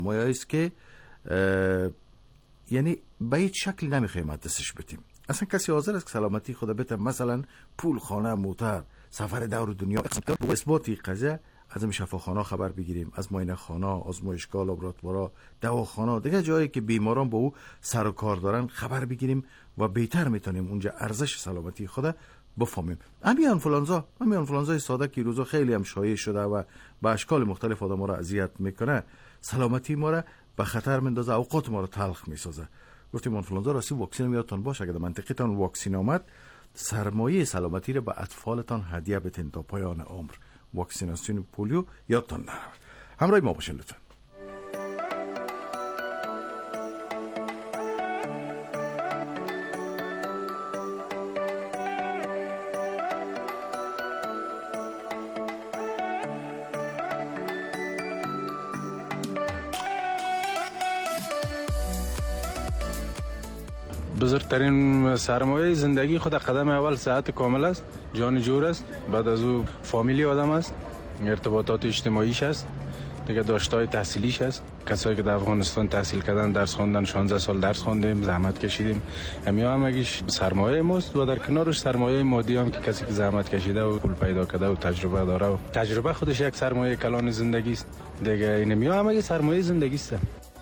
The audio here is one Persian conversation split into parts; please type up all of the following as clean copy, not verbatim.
سرمایه‌ای است که یعنی به هیچ شکل نمیخوایم دستش بتیم. اصلا کسی حاضر است که سلامتی خود بته مثلا پول، خانه، موتر، سفر دور دنیا اثبات قضیه از این شفاخانه خبر بگیریم، از معاینه خانه، آزمایشگاه، لابراتوارا، دواخانه، دیگه جایی که بیماران با او سر و کار دارن خبر بگیریم و بهتر میتونیم اونجا ارزش سلامتی خود بفهمیم. همین انفلانزای ساده که روزا خیلی هم شایع شده و به اشکال مختلف آدم را اذیت میکنه، سلامتی ما را به خطر میندازه، اوقات ما را تلخ میسازه. گفتیم انفلانزا راسی واکسن یادتون باشه، اگه در منطقتان واکسن آمد سرمایه سلامتی را به اطفالتان هدیه بدین تا پایان عمر. واکسیناسیون پولیو یادتان نره. همراه ما باشین لطفا. بزرگترین سرمایه زندگی خود قدم اول صحت کامل است، جان جور است، بعد از او فامیلی آدم است، ارتباطات اجتماعیش است، دیگه داشته‌های تحصیلیش است. کسایی که در افغانستان تحصیل کردن، درس خواندن، 16 سال درس خواندیم، زحمت کشیدیم، همگیش سرمایه ماست. و در کنارش سرمایه مادی هم که کسی که زحمت کشیده و پول پیدا کرده و تجربه داره و تجربه خودش یک سرمایه کلان زندگی است. دیگه این همگی سرمایه زندگی است.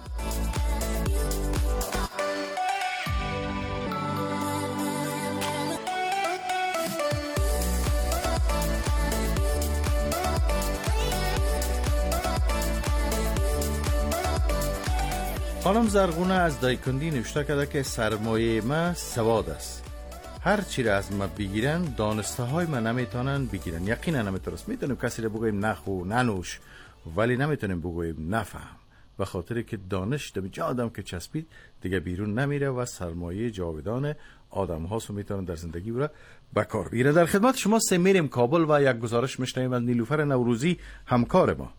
خانم زرغونه از دایکندی نوشته کرده که سرمایه ما سواد است. هر چی را از ما بگیرن دانسته های ما نمیتونن بگیرن. یقینا نمیتونست. میتونیم کسی را بگوییم نخو ننوش، ولی نمیتونیم بگوییم نفهم، به خاطر که دانش به جا آدم که چسبید دیگه بیرون نمیره و سرمایه جاودان آدم هاست و میتونن در زندگی را به کار بگیره. در خدمت شما میریم کابل و یک گزارش میشنویم از نیلوفر نوروزی، همکار ما.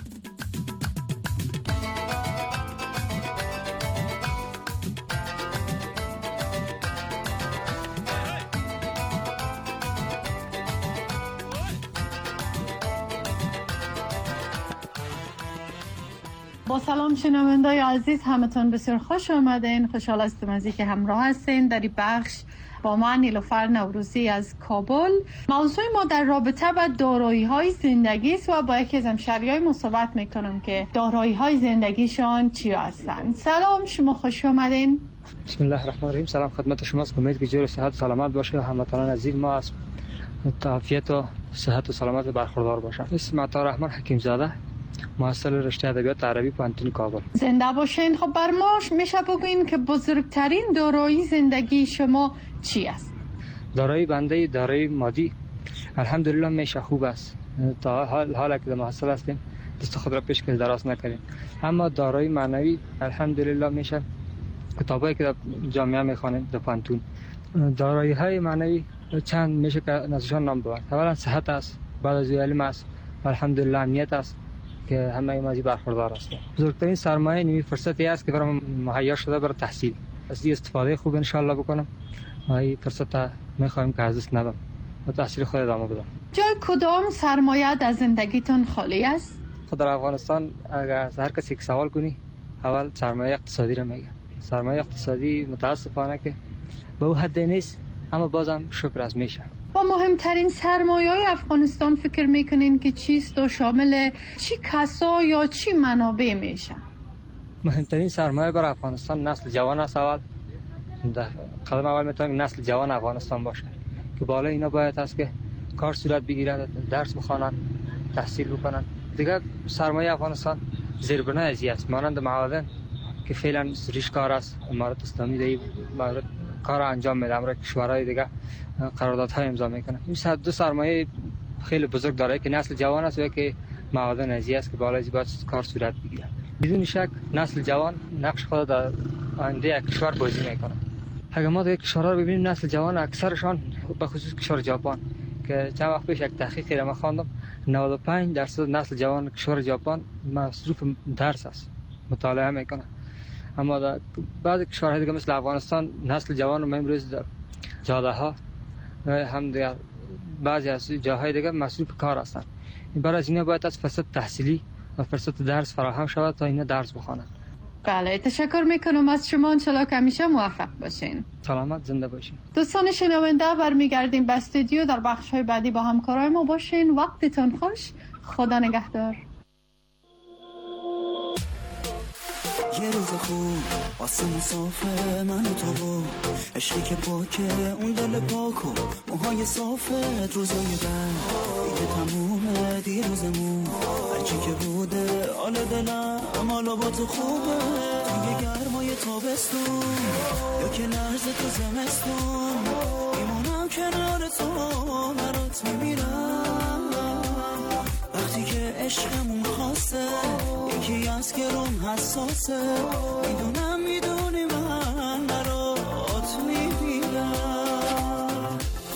با سلام شنوندای عزیز، همتون بسیار خوش آمدین. خوشحال هستم از اینکه همراه هستین در این بخش با من نیلوفر نوروزی از کابل. موضوع ما در رابطه با دارایی‌های زندگی است و با یکی از همشهریای ما صحبت میکنم که دارایی‌های زندگیشان چی هستند. سلام، شما خوش آمدین. بسم الله الرحمن الرحیم. سلام خدمت شما. امید که جور صحت و سلامت باشه و هموطنان عزیز ما از عافیت و صحت و سلامت برخوردار باشن. اسم عطا رحمان حکیم زاده، محصل رشته ادبیات عربی پانتون کابل. زنده باشین. خب بر ما میشه بگوین که بزرگترین دارایی زندگی شما چی است؟ دارایی بنده دارایی مادی الحمدلله میشه خوب است. تا حالا که محصل هستیم دست خود را پیش که دراز نکنیم. اما دارایی معنوی الحمدلله میشه کتابایی که در جامعه میخوانیم در پانتون. دارایی های معنوی چند میشه که نزدشان نام ببرد. اولا صحت است، بعد از علم است، الحمدلله امنیت است که همه ما از برخوردار هستیم. بزرگترین سرمایه نیمی فرصتی است که برام مهیا شده برای تحصیل. از این استفاده خوب ان شاء الله بکنم. ما این فرصت میخوایم که از دست ندم و تحصیل خود ادامه بدم. جای کدام سرمایه از زندگیتون خالی است؟ خود در افغانستان اگر هر کسی که سوال کنی اول سرمایه اقتصادی رو میگه. سرمایه اقتصادی متاسفانه که به اون حد نیست، اما بازم شکر از میشه. و مهمترین سرمایه‌های افغانستان فکر میکنین که چیست و شامل چی کسا یا چی منابع میشه؟ مهمترین سرمایه برای افغانستان نسل جوان است. اول قدم اول میتونیم نسل جوان افغانستان باشه که بالا اینا باید است که کار صورت بگیرد، درس بخوانند، تحصیل بکنند. دیگه سرمایه افغانستان زیربنای ازی است، مانند معادن که فعلا ریش کار است. امارات اسلامی دی کار انجام میده، امر کشورهای دیگه قراردادهای امضا میکنه. این دو سرمایه خیلی بزرگ داره که نسل جوان است و که معادن ازی است که بالا از باید کار صورت بگیره. بدون شک نسل جوان نقش خود در آینده یک کشور بازی میکنه. اگر ما در کشورها رو ببینیم نسل جوان اکثرشان به خصوص کشور ژاپن که چند وقت پیش یک تحقیقی را خواندم 95% نسل جوان کشور ژاپن مصروف درس است، مطالعه میکنه. اما در بعضی کشورهای دیگه مثل افغانستان نسل جوان رو امروز در جاده ها هم در بعضی از جاهای دیگه مصروف کار هستند. این برای از اینا باید از فساد تحصیلی و فرصت درس فراهم شود تا اینا درس بخوانند. بله، تشکر میکنم از شما. انشالله که همیشه موفق باشین. سلامت زنده باشین. دوستان شنونده، برمیگردیم به استودیو. در بخش های بعدی با همکارای ما باشین. وقتتون خوش. خدا نگهدار. یه روز خوب واسه مسافه من و تو، عشقی که پاکه اون دل پاکو، موهای صافت روزای بعد دیگه تمومه دیروزمون، هرچی که بوده حال دلم حالا با تو خوبه، توی گرمای تابستون یا که لحظه تو زمستون، میمونم کنار تو برات میمیرم، وقتی که عشقمون خاصه یکی از که روم حساسه، میدونی من برات میمیرم.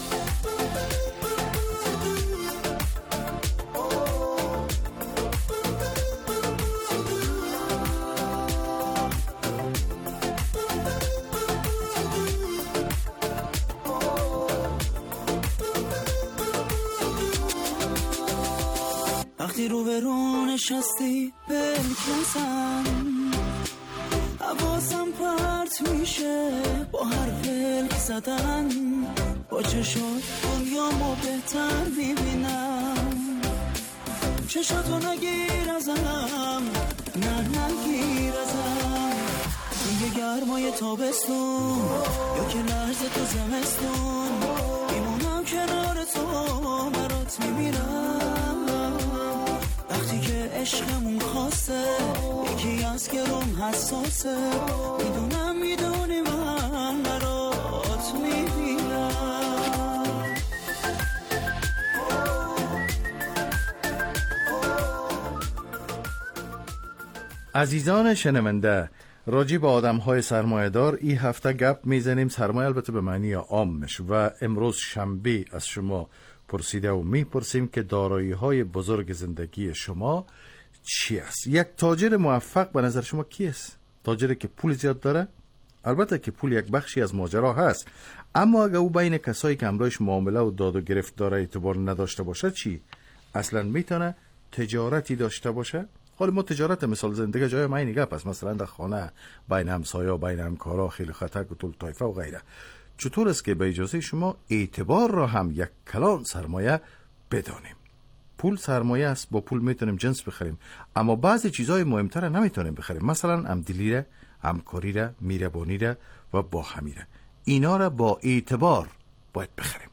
وقتی رو به رو نشستی بلکسم، حواسم پرت میشه با هر پلک زدن، با چشات دنیامو بهتر میبینم، چشاتو نگیر ازم، نه نگیر ازم، توی گرمای تابستون یا که لحظه تو زمستون، میمونم کنار تو برات میمیرم، وقتی که عشقمون خاصه یکی از که روم حساسه، میدونی من برات میمیرم. عزیزان شنونده، راجع به آدم‌های سرمایه‌دار این هفته گپ میزنیم. سرمایه البته به معنی عامش، و امروز شنبه از شما پرسیده و میپرسیم که دارایی‌های بزرگ زندگی شما چی است؟ یک تاجر موفق به نظر شما کی است؟ تاجری که پول زیاد داره؟ البته که پول یک بخشی از ماجرا هست، اما اگه او بین کسایی که همراهش معامله و داد و گرفت داره اعتبار نداشته باشه چی؟ اصلا میتونه تجارتی داشته باشه؟ حالا ما تجارت مثال زندگی جای ما اینی گپ است، مثلا در خانه بین همسایه‌ها، بین همکارا، خیلی خطک و طول طایفه و غیره. چطور است که به اجازه شما اعتبار را هم یک کلان سرمایه بدانیم؟ پول سرمایه است، با پول میتونیم جنس بخریم، اما بعضی چیزهای مهمتر نمیتونیم بخریم، مثلا همدلی را، همکاری را، مهربانی را و با همی را. اینا را با اعتبار باید بخریم.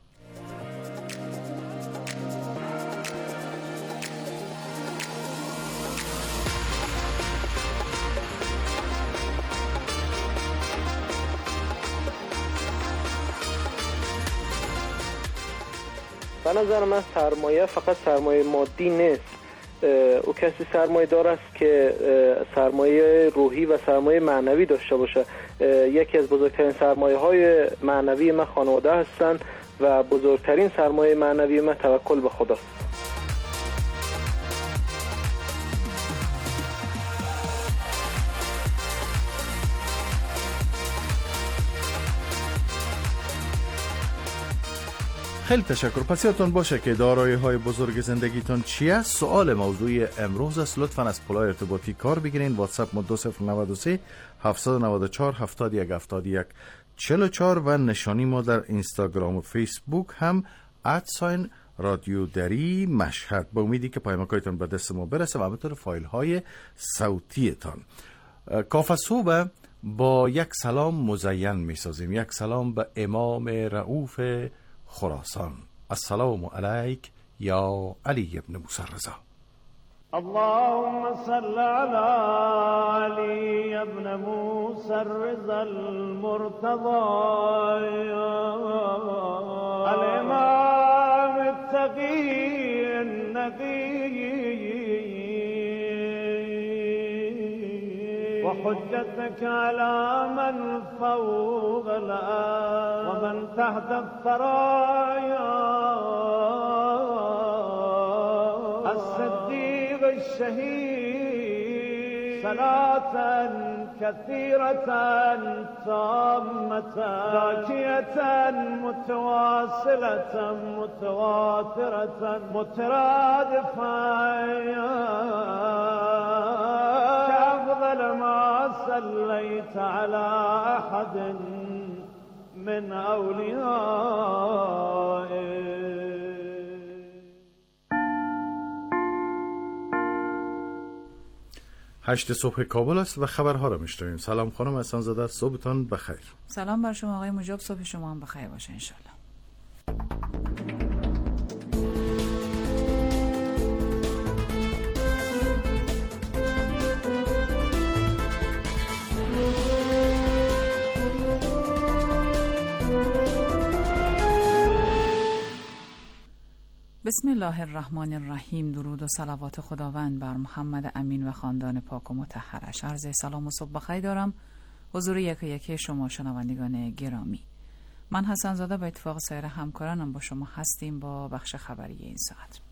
به نظر من سرمایه فقط سرمایه مادی نیست، او کسی سرمایه دار است که سرمایه روحی و سرمایه معنوی داشته باشه. یکی از بزرگترین سرمایه های معنوی من خانواده هستند و بزرگترین سرمایه معنوی من توکل به خداست. خیلی تشکر. پس یادتون باشه که دارایی‌های بزرگ زندگیتون چیه؟ سوال موضوعی امروز است. لطفاً از پلای ارتباطی کار بگیرین. واتساپ ما 2093 794 71 71 44 و نشانی ما در اینستاگرام و فیسبوک هم @رادیو دری مشهد. با امیدی که پیامکایتون به دست ما برسه و همینطور فایل های صوتیتان. کاف صبح با یک سلام مزین میسازیم، یک سلام به امام رؤوف خراسان. السلام علیک یا علی ابن موسی رضا. اللهم صل على علي ابن موسى الرضا المرتضى الإمام التقي النقي وحجتك على من فوق الأرض ومن تحت الثرايا الصديق الشهيد صلاة كثيرة تامة زاكية متواصلة متواترة مترادفة على أحد من أوليائه. 8 صبح کابل است و خبرها را میشنویم. سلام خانم احسان‌زاده، صبحتان بخیر. سلام بر شما آقای مجاب، صبح شما هم بخیر باشه انشالله. بسم الله الرحمن الرحیم. درود و صلوات خداوند بر محمد امین و خاندان پاک و مطهرش. عرض سلام و صبح بخیر دارم حضور یکی شما شنوندگان گرامی. من حسن زاده به اتفاق سایر همکارانم با شما هستیم با بخش خبری این ساعت.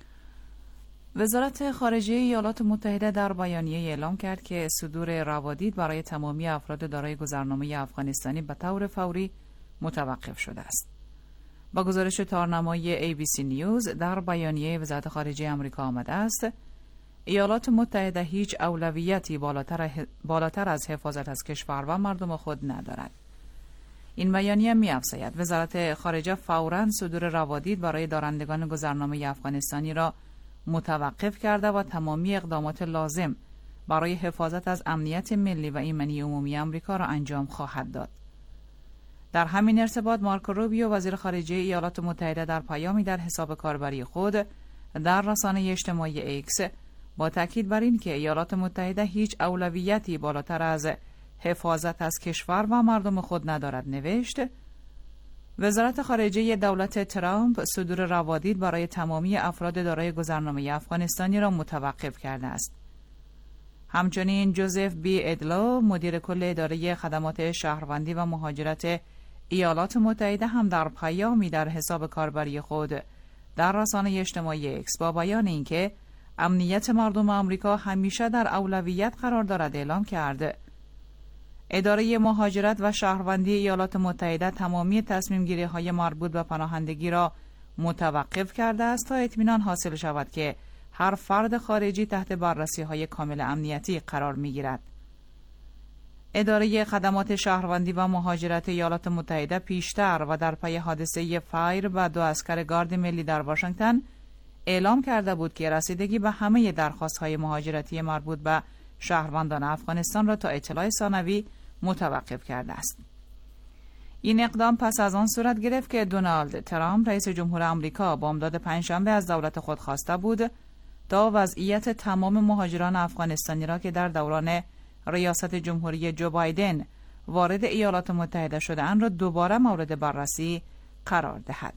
وزارت خارجه ایالات متحده در بیانیه اعلام کرد که صدور روادید برای تمامی افراد دارای گذرنامه افغانستانی به طور فوری متوقف شده است. با گزارش تارنمای ABC نیوز در بیانیه وزارت خارجه آمریکا آمده است ایالات متحده هیچ اولویتی بالاتر از حفاظت از کشور و مردم خود ندارد. این بیانیه می‌افزاید وزارت خارجه فوراً صدور روادید برای دارندگان گذرنامه افغانستانی را متوقف کرده و تمامی اقدامات لازم برای حفاظت از امنیت ملی و ایمنی عمومی آمریکا را انجام خواهد داد. در همین ارتباط مارکو روبیو وزیر خارجه ایالات متحده در پیامی در حساب کاربری خود در رسانه اجتماعی ایکس با تاکید بر این که ایالات متحده هیچ اولویتی بالاتر از حفاظت از کشور و مردم خود ندارد نوشت: وزارت خارجه دولت ترامپ صدور روادید برای تمامی افراد دارای گذرنامه افغانستانی را متوقف کرده است. همچنین جوزف بی ادلو مدیر کل اداره خدمات شهروندی و مهاجرت ایالات متحده هم در پیامی در حساب کاربری خود در رسانه اجتماعی ایکس با بیان اینکه امنیت مردم آمریکا همیشه در اولویت قرار دارد اعلام کرد اداره مهاجرت و شهروندی ایالات متحده تمامی تصمیم‌گیری‌های مربوط به پناهندگی را متوقف کرده است تا اطمینان حاصل شود که هر فرد خارجی تحت بررسی‌های کامل امنیتی قرار می‌گیرد. اداره خدمات شهروندی و مهاجرت ایالات متحده پیشتر و در پی حادثه فایر و 2 عسکر گارد ملی در واشنگتن اعلام کرده بود که رسیدگی به همه درخواست‌های مهاجرتی مربوط به شهروندان افغانستان را تا اطلاع ثانوی متوقف کرده است. این اقدام پس از آن صورت گرفت که دونالد ترامپ رئیس جمهور آمریکا بامداد پنجشنبه از دولت خود خواسته بود تا وضعیت تمام مهاجران افغانستانی را که در دوران ریاست جمهوری جو بایدن وارد ایالات متحده شده‌اند را دوباره مورد بررسی قرار دهد.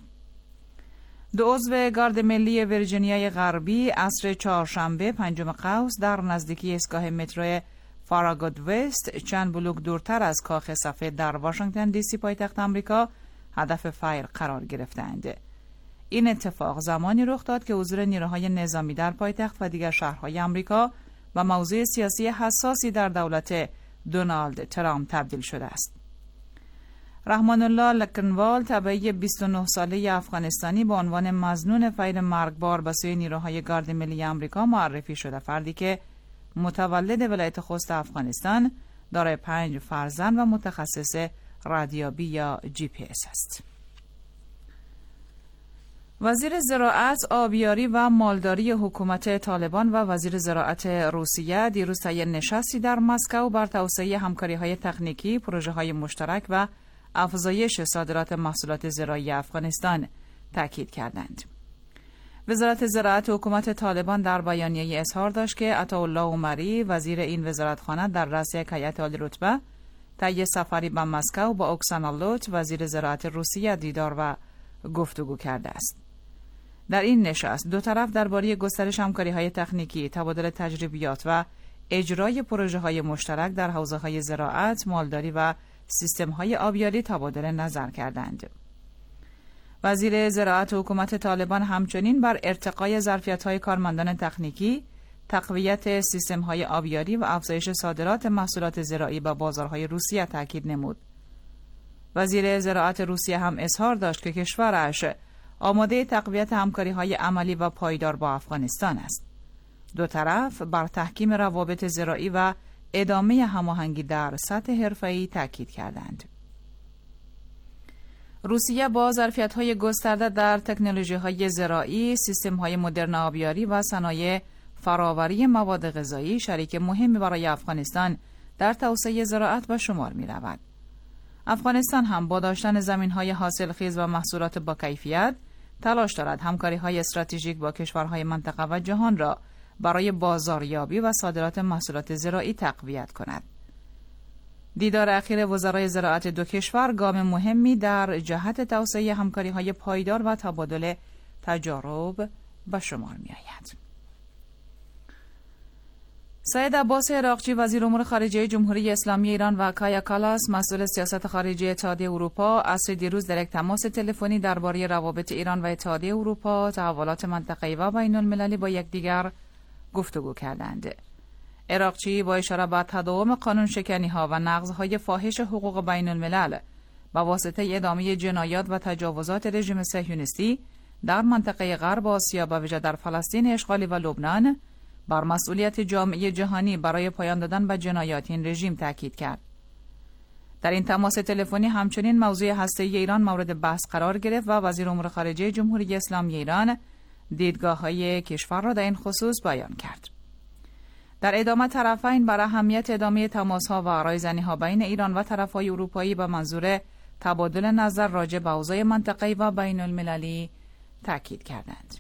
2 عضو گارد ملی ویرجینیای غربی عصر چهارشنبه 5 قوس در نزدیکی ایستگاه مترو فاراگود وست چند بلوک دورتر از کاخ سفید در واشنگتن دی سی پایتخت آمریکا هدف فایر قرار گرفتند. این اتفاق زمانی رخ داد که حضور نیروهای نظامی در پایتخت و دیگر شهرهای آمریکا و موضوع سیاسی حساسی در دولت دونالد ترامپ تبدیل شده است. رحمان الله لکنوال تبعی 29 ساله افغانستانی با عنوان مظنون فایر مرگبار به سوی نیروهای گارد ملی آمریکا معرفی شده. فردی که متولد ولایت خوست افغانستان، دارای 5 فرزند و متخصص رادیابی یا GPS است. وزیر زراعت، آبیاری و مالداری حکومت طالبان و وزیر زراعت روسیه دیروز طی نشستی در مسکو بر توسعه همکاری‌های تکنیکی، پروژه‌های مشترک و افزایش صادرات محصولات زراعی افغانستان تاکید کردند. وزارت زراعت حکومت طالبان در بیانیه اظهار داشت که عطاالله عمری وزیر این وزارتخانه در رأس یک هیئت عالی‌رتبه طی سفری به مسکو با اوکسانا لوت وزیر زراعت روسیه دیدار و گفتگو کرده است. در این نشست 2 طرف درباره گسترش همکاری‌های تکنیکی، تبادل تجربیات و اجرای پروژه‌های مشترک در حوزه‌های زراعت، مالداری و سیستم‌های آبیاری تبادل نظر کردند. وزیر زراعت حکومت طالبان همچنین بر ارتقای ظرفیت‌های کارمندان تکنیکی، تقویت سیستم‌های آبیاری و افزایش صادرات محصولات زراعی به بازارهای روسیه تاکید نمود. وزیر زراعت روسیه هم اظهار داشت که کشورش آماده تقویت همکاری‌های عملی و پایدار با افغانستان است. 2 طرف بر تحکیم روابط زراعی و ادامه هماهنگی در سطح حرفه‌ای تاکید کردند. روسیه با ظرفیت‌های گسترده در تکنولوژی‌های زراعی، سیستم‌های مدرن آبیاری و صنایع فراوری مواد غذایی شریک مهمی برای افغانستان در توسعه زراعت به شمار می‌رود. افغانستان هم با داشتن زمین‌های حاصلخیز و محصولات با کیفیت تلاش دارد همکاری‌های استراتژیک با کشورهای منطقه و جهان را برای بازاریابی و صادرات محصولات زراعی تقویت کند. دیدار اخیر وزرای زراعت دو کشور گام مهمی در جهت توسعه همکاری‌های پایدار و تبادل تجارب به شمار می‌آید. سید عباس عراقچی وزیر امور خارجه جمهوری اسلامی ایران و کایا کالاس مسئول سیاست خارجی اتحادیه اروپا عصر دیروز در یک تماس تلفنی درباره روابط ایران و اتحادیه اروپا، تحولات منطقه‌ای و بین‌المللی با یکدیگر گفتگو کردند. عراقچی با اشاره به تداوم قانون شکنی‌ها و نقض‌های فاحش حقوق بین‌الملل با واسطه ادامه جنایات و تجاوزات رژیم صهیونیستی در منطقه غرب آسیا و ویژه در فلسطین اشغالی و لبنان بر مسئولیت جامعه جهانی برای پایان دادن به جنایات این رژیم تاکید کرد. در این تماس تلفنی همچنین موضوع هسته‌ای ایران مورد بحث قرار گرفت و وزیر امور خارجه جمهوری اسلامی ایران دیدگاه‌های کشور را در این خصوص بیان کرد. در ادامه طرفین بر اهمیت ادامه تماس‌ها و رایزنی‌ها بین ایران و طرف‌های اروپایی به منظور تبادل نظر راجع به اوضاع منطقه‌ای و بین‌المللی تاکید کردند.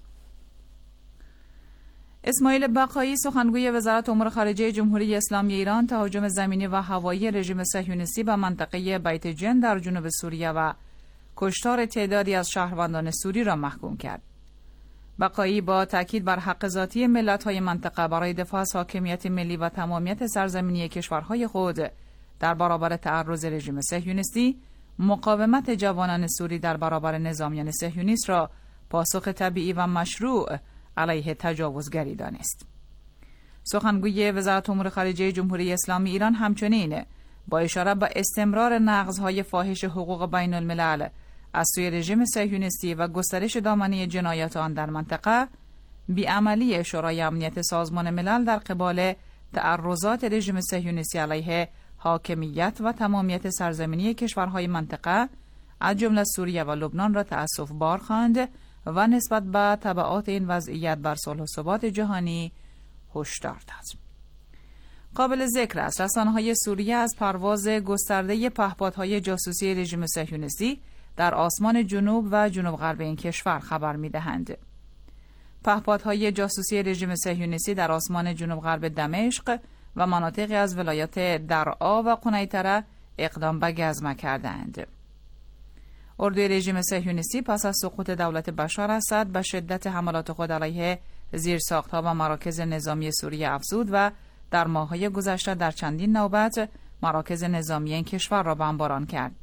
اسماعیل بقایی سخنگوی وزارت امور خارجه جمهوری اسلامی ایران تهاجم زمینی و هوایی رژیم صهیونیستی به منطقه بیت جن در جنوب سوریه و کشتار تعدادی از شهروندان سوری را محکوم کرد. بقایی با تاکید بر حق ذاتی ملت‌های منطقه برای دفاع از حاکمیت ملی و تمامیت سرزمینی کشورهای خود در برابر تعرض رژیم صهیونیستی، مقاومت جوانان سوری در برابر نظامیان صهیونیست را پاسخ طبیعی و مشروع علیه تجاوزگری دانست. سخنگوی وزارت امور خارجه جمهوری اسلامی ایران همچنین با اشاره به استمرار نقض‌های فاحش حقوق بین الملل از سوی رژیم صهیونیستی و گسترش دامنه جنایات آن در منطقه، بی‌عملی شورای امنیت سازمان ملل در قبال تعرضات رژیم صهیونیستی علیه حاکمیت و تمامیت سرزمینی کشورهای منطقه از جمله سوریه و لبنان را تأسف بار خواند و نسبت به تبعات این وضعیت بر صلح و ثبات جهانی هشدار داد. قابل ذکر است رسانه‌های سوریه از پرواز گسترده پهپادهای جاسوسی رژیم صهیونیستی در آسمان جنوب و جنوب غرب این کشور خبر می‌دهند. پهپادهای جاسوسی رژیم صهیونیستی در آسمان جنوب غرب دمشق و مناطقی از ولایات درعا و قنیطره اقدام به گزمه کردند. اردوی رژیم صهیونیستی پس از سقوط دولت بشار اسد به شدت حملات خود علیه زیرساخت‌ها و مراکز نظامی سوریه افزود و در ماه‌های گذشته در چندین نوبت مراکز نظامی این کشور را بمباران کرد.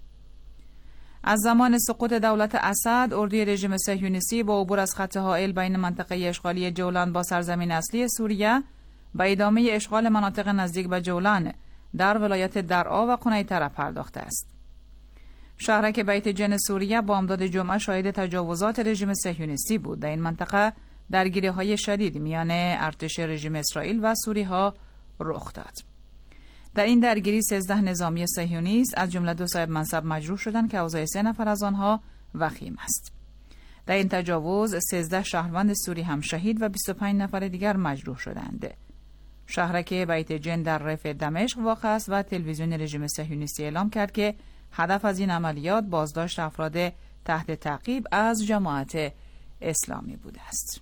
از زمان سقوط دولت اسد، اردوی رژیم صهیونیستی با عبور از خط حائل بین منطقه اشغالی جولان با سرزمین اصلی سوریه به ادامه اشغال مناطق نزدیک به جولان در ولایت درعا و قنیطره پرداخته است. شهرک بیت جن سوریه با امداد جمعه شاهد تجاوزات رژیم صهیونیستی بود. در این منطقه درگیری‌های شدید میان ارتش رژیم اسرائیل و سوری‌ها رخ داد. در این درگیری 13 نظامی صهیونیست از جمله 2 صاحب منصب مجروح شدند که اوضاع 3 نفر از آنها وخیم است. در این تجاوز 13 شهروند سوری هم شهید و 25 نفر دیگر مجروح شدند. شهرک بیت جن در رفح دمشق واقع است و تلویزیون رژیم صهیونیستی اعلام کرد که هدف از این عملیات بازداشت افراد تحت تعقیب از جماعت اسلامی بوده است.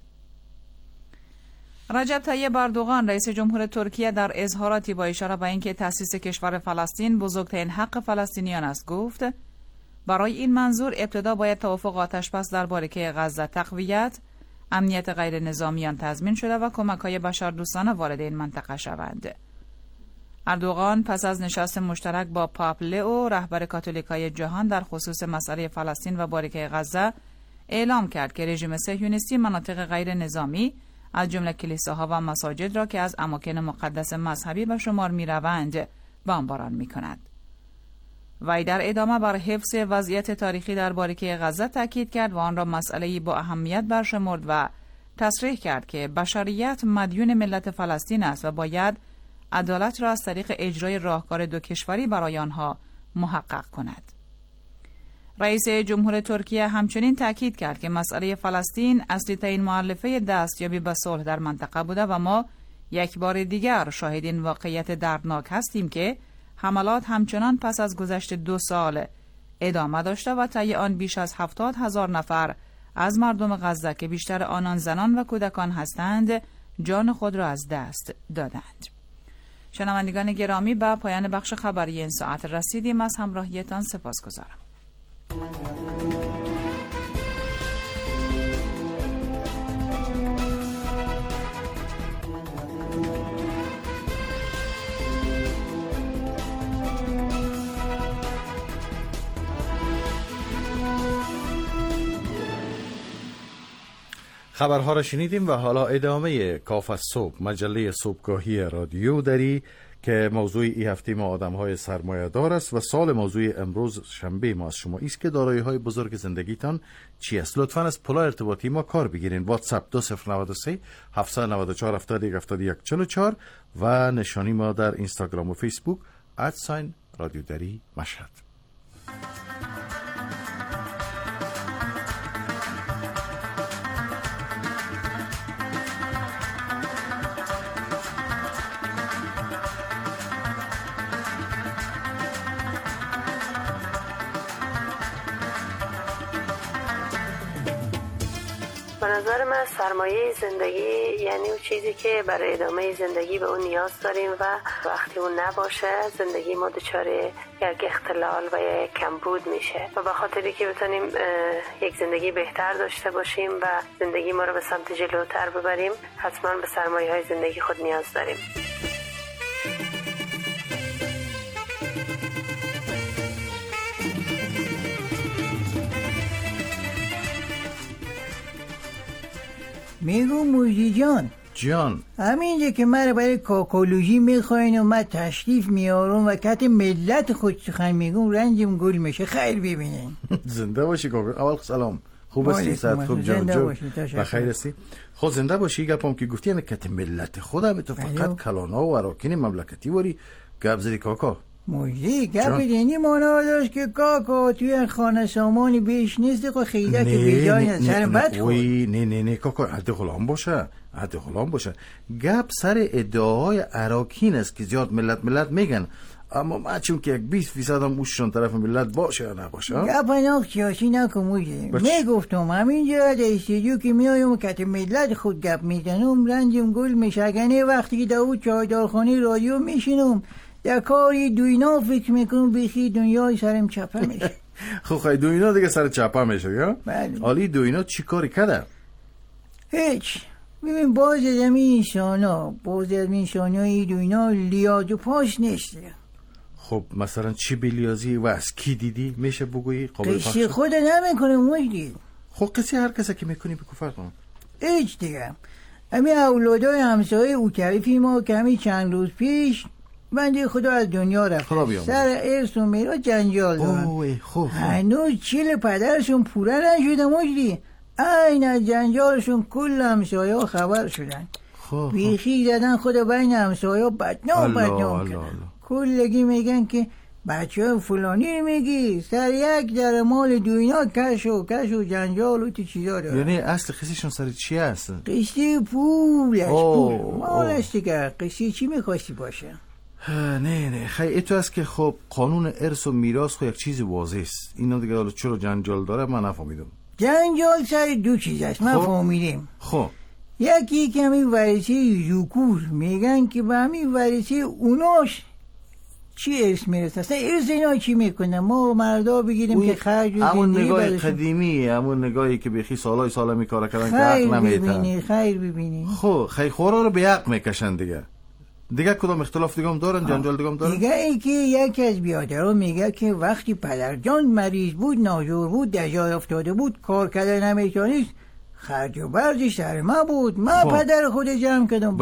رجب طیب اردوغان رئیس جمهور ترکیه در اظهاراتی با اشاره به اینکه تأسیس کشور فلسطین بزرگترین حق فلسطینیان است گفت برای این منظور ابتدا باید توافق آتشبس در باریکه غزه تقویت، امنیت غیر نظامیان تضمین شده و کمک‌های بشردوستانه وارد این منطقه شوند. اردوغان پس از نشست مشترک با پاپ لئو رهبر کاتولیکای جهان در خصوص مسئله فلسطین و باریکه غزه اعلام کرد که رژیم صهیونیستی مناطق غیر نظامی از جمله کلیساها و مساجد را که از اماکن مقدس مذهبی به شمار می‌روند بمباران می‌کند. وی در ادامه بر حفظ وضعیت تاریخی در باریکه غزه تاکید کرد و آن را مسئله‌ای با اهمیت برشمرد و تصریح کرد که بشریت مدیون ملت فلسطین است و باید عدالت را از طریق اجرای راهکار دو کشوری برای آنها محقق کند. رئیس جمهور ترکیه همچنین تاکید کرد که مسئله فلسطین اصلی ترین مؤلفه دستیابی به صلح در منطقه بوده و ما یک بار دیگر شاهد این واقعیت دردناک هستیم که حملات همچنان پس از گذشت 2 سال ادامه داشته و طی آن بیش از 70,000 نفر از مردم غزه که بیشتر آنان زنان و کودکان هستند جان خود را از دست دادند. شنوندگان گرامی، به پایان بخش خبری این ساعت رسیدیم. از همراهیتان سپاسگزارم. خبرها را شنیدیم و حالا ادامه کاف صبح، مجله صبحگاهی رادیو دری که موضوع این هفته ما آدم‌های سرمایه‌دار است و سال موضوع امروز شنبه ما از شما است که دارایی‌های بزرگ زندگیتان چی است. لطفاً از پلا ارتباطی ما کار بگیرین. واتساپ 2093 794 71 44 و نشانی ما در اینستاگرام و فیسبوک @رادیو دری مشهد. به نظر من سرمایه زندگی یعنی اون چیزی که برای ادامه زندگی به اون نیاز داریم و وقتی اون نباشه زندگی ما دچار یک اختلال و یک کمبود میشه و به خاطری که بتونیم یک زندگی بهتر داشته باشیم و زندگی ما رو به سمت جلوتر ببریم حتما به سرمایه های زندگی خود نیاز داریم. میگو موجی جان همینجا که من برای کاکولوژی میخواین و من تشریف میارم و کت ملت خود سخن میگم رنجم گل میشه. خیر ببینین. زنده باشی کاکو. اول سلام، خوب هستی؟ صحت خوب جان بخیر هستی؟ خود زنده باشی. گپم که گفتی یعنی کت ملت خودم تو فقط کلانا و اراکین مملکتی واری گپ زدی کاکا. موجی گپ دینی مانا داشت که کاکا توی خانه سامانی بیش نیست که خیلی که بیجای از سر بد خود. نه کاکا عده غلام باشه. گپ سر ادعاهای اراکین است که زیاد ملت میگن، اما من چون که 20% هم اوششون طرف ملت باشه یا نباشه. گپ ناک سیاسی نکن موجی. میگفتم همینجا در استودیو که میایم کت ملت خود گپ میزنم رنجم گل میشه. وقتی که داود چایدارخانه رادیو میشینم در کاری دوینا فکر میکنم بیخی دنیای سرم چپه میشه. خب خیلی دوینا دیگه سر چپه میشه یا؟ بله. حالی دوینا چی کاری کرده؟ هیچ. ببین باز از این انسانایی دوینا لیاز و پاس نیست. خب مثلا چی بیلیازی و از کی دیدی میشه بگویی؟ قصه خود نمیکنه موجی. خب قصه هر کسی که میکنی بگو فرمان. هیچ دیگه همین اولادای همسایه او طرفی ما که همین چند روز پیش بنده خدا از دنیا رفت. سر ارث و میراث جنجال دارن. هنوز چیل پدرشون پوره نشده موجی. این از جنجالشون کل همسایه خبر شدن. بیخی زدن خدا بین همسایه بدنام کردن. کلگی میگن که بچه فلانی میگی سر یک در مال دوینا کش و جنجال و تی چیزا دارن. یعنی اصل قصیشون سر چی هست؟ قصی پولش پول مالش دیگه. قصی چی میخواستی باشه؟ نه خیلی تو است که خب قانون ارث و میراث خب یک چیز واضح است. اینا دیگه حالا چرا جنجال داره من نفهمیدم. جنجال سر دو چیز است ما فهمیدیم. خب یکی که همین ورثه ذکور میگن که به همین ورثه اوناش چی ارث میرسه. اصلا ارث اینا چی میکنه؟ ما مردا بگیریم که خرج و همون نگاه قدیمی، همون نگاهی که بخی سالای میکاره کردن که حق نمیتن. خیر ببینی خب خیلی خورا رو به حق میکشن دیگه کدام اختلاف دیگه هم دارن؟ جنجال دیگه هم دارن؟ دیگه ای که یکی از بیادرها میگه که وقتی پدرجان مریض بود، ناجور بود، در جای افتاده بود، کار کرده نمیتونست، خرج و برزش سر ما بود. من پدر خود جمع کردم.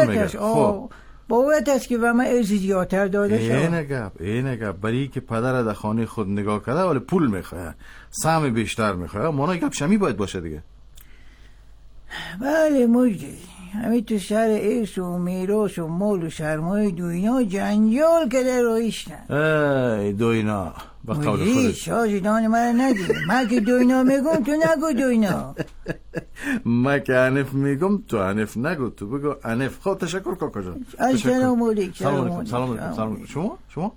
باید است که و من ارث زیادتر داده شد. اینه گپ برای که پدر در خانه خود نگاه کرده ولی پول میخواه، سهم بیشتر میخواه. مانا گپ شمی باید باشه دیگه. بله موجی همین تو سر ارث و میراث و مال و سرمایه دوینا جنجال کده رویشتن. ای دوینا با قول خودت شاجدان من ندید. من که دوینا میگم تو نگو دوینا. من که عنف میگم تو عنف نگو، تو بگو عنف. خب تشکر کاکا جان. سلام علیکم. سلام علیکم. شما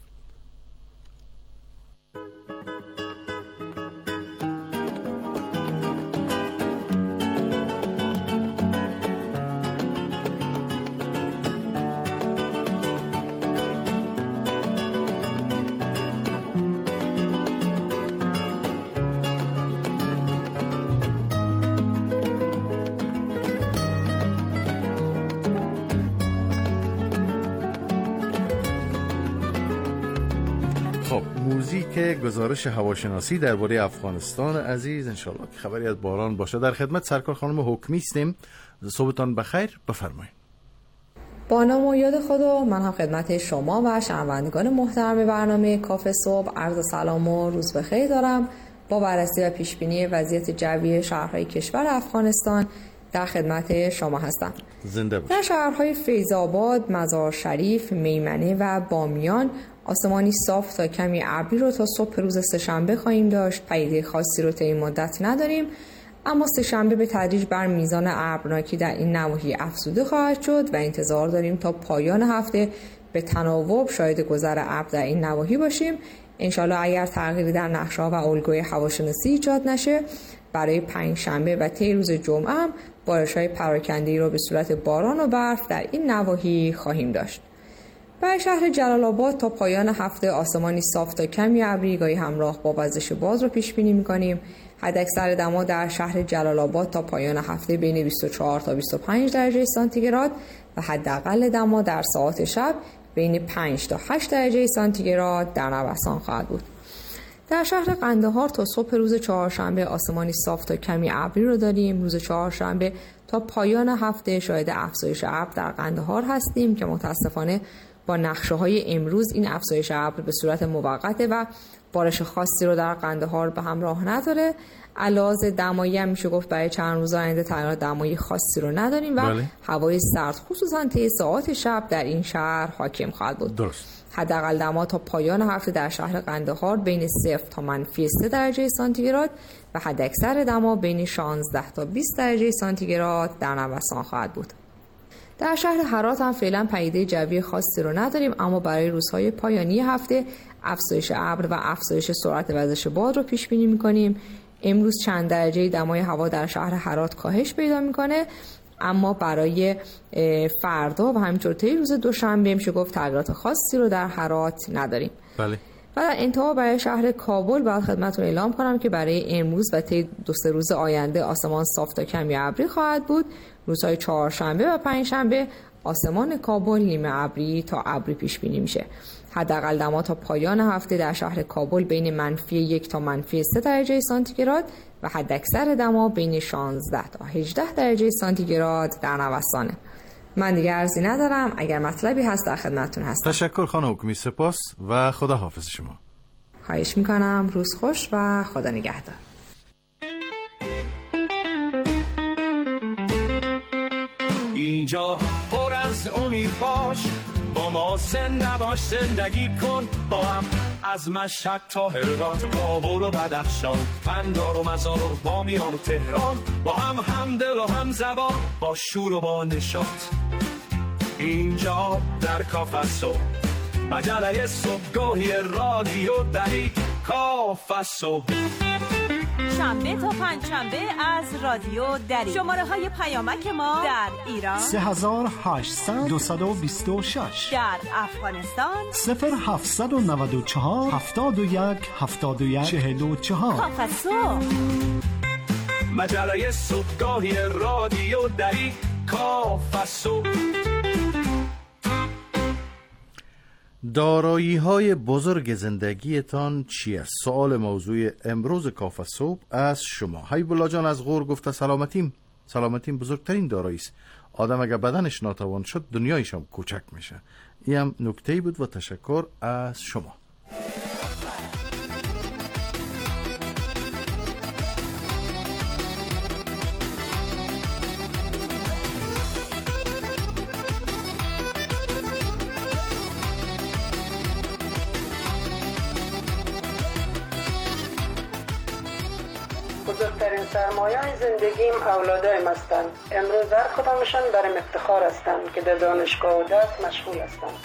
که گزارش هواشناسی درباره افغانستان عزیز، انشالله که خبری از باران باشه. در خدمت سرکار خانم حکمی هستیم. صبحتان بخیر، بفرمایید. با نام و یاد خدا، من هم خدمت شما و شنوندگان محترم برنامه کافه صبح عرض سلام و روز بخیر دارم. با بررسی و پیشبینی وضعیت جوی شهرهای کشور افغانستان در خدمت شما هستم. زنده باشید. در شهرهای فیض‌آباد، مزار شریف، میمنه و بامیان آسمانی صاف تا کمی ابری رو تا صبح روز سه‌شنبه خواهیم داشت. پدیده خاصی رو تا این مدت نداریم، اما سه‌شنبه به تدریج بر میزان ابرناکی در این نواحی افزوده خواهد شد و انتظار داریم تا پایان هفته به تناوب شاهد گذر ابر در این نواحی باشیم. انشالله اگر تغییری در نقشه‌ها و الگوی هواشناسی ایجاد نشه، برای پنجشنبه و طی روز جمعه هم بارش‌های پراکنده‌ای رو به صورت باران و برف در این نواحی خواهیم داشت. برای شهر جلال آباد تا پایان هفته آسمانی صاف تا کمی ابری گاهی همراه با وزش باز رو پیش بینی می‌کنیم. حداکثر دما در شهر جلال آباد تا پایان هفته بین 24 تا 25 درجه سانتیگراد و حداقل دما در ساعات شب بین 5 تا 8 درجه سانتیگراد در نوسان خواهد بود. در شهر قندهار تا صبح روز چهارشنبه آسمانی صاف تا کمی ابری رو داریم. روز چهارشنبه تا پایان هفته شاهد افزایش ابر در قندهار هستیم که متاسفانه با نقشه‌های امروز این افزایش ابر به صورت موقته و بارش خاصی رو در قندهار به همراه نداره. علاوه دمایی هم میشه گفت برای چند روز آینده تغییر دمایی خاصی رو نداریم و هوای سرد خصوصا طی ساعات شب در این شهر حاکم خواهد بود. درست. حداقل دما تا پایان هفته در شهر قندهار بین 0 تا -3 درجه سانتیگراد و حداکثر دما بین 16 تا 20 درجه سانتیگراد در نوسان خواهد بود. در شهر هرات هم فعلا پدیده جوی خاصی رو نداریم، اما برای روزهای پایانی هفته افزایش ابر و افزایش سرعت وزش باد رو پیش بینی می‌کنیم. امروز چند درجه دمای هوا در شهر هرات کاهش پیدا می‌کنه، اما برای فردا و همینطور طی روز دوشنبه میشه گفت تغییرات خاصی رو در هرات نداریم. بله. و در انتها برای شهر کابل باید خدمتتون اعلام کنم که برای امروز و طی 2-3 روز آینده آسمان صاف تا کمی ابری خواهد بود. روزهای چهارشنبه و پنجشنبه آسمان کابل نیمه ابری تا ابری پیش بینی میشه. حداقل دما تا پایان هفته در شهر کابل بین -1 تا -3 درجه سانتیگراد و حداکثر دما بین 16 تا 18 درجه سانتیگراد در نوسانه. من دیگه عرضی ندارم. اگر مطلبی هست در خدمتتون هستم. تشکر خانم حکمی، سپاس و خدا حافظ شما. خواهش میکنم. روز خوش و خدا نگهدار. اینجا پر از امید باش، با ما زنده باش، زندگی کن با هم. از مشهد تا هرات، کابل و بدخشان، قندهار و مزار و بامیان و تهران، با هم همدل و هم زبان، با شور و با نشاط. اینجا در کافه صبح، مجله صبحگاهی رادیو دهی کافه صبح. شنبه تا پنجشنبه از رادیو دری. شماره های پیامک ما در ایران 3800-226، در افغانستان 0794-71-71-44. کافه صبح، مجله صبحگاهی رادیو دری کافه صبح. دارایی های بزرگ زندگیتان چی است؟ سوال موضوع امروز کافه صبح از شما. حبیب الله جان از غور گفته سلامتیم بزرگترین دارایی است. آدم اگر بدنش ناتوان شد دنیایش هم کوچک میشه. این هم نکته‌ای بود و تشکر از شما. بزرگترین سرمایه زندگیم اولادایم هستند. امروز هر کدامشان برام افتخار هستند که در دانشگاه و درس مشغول هستند.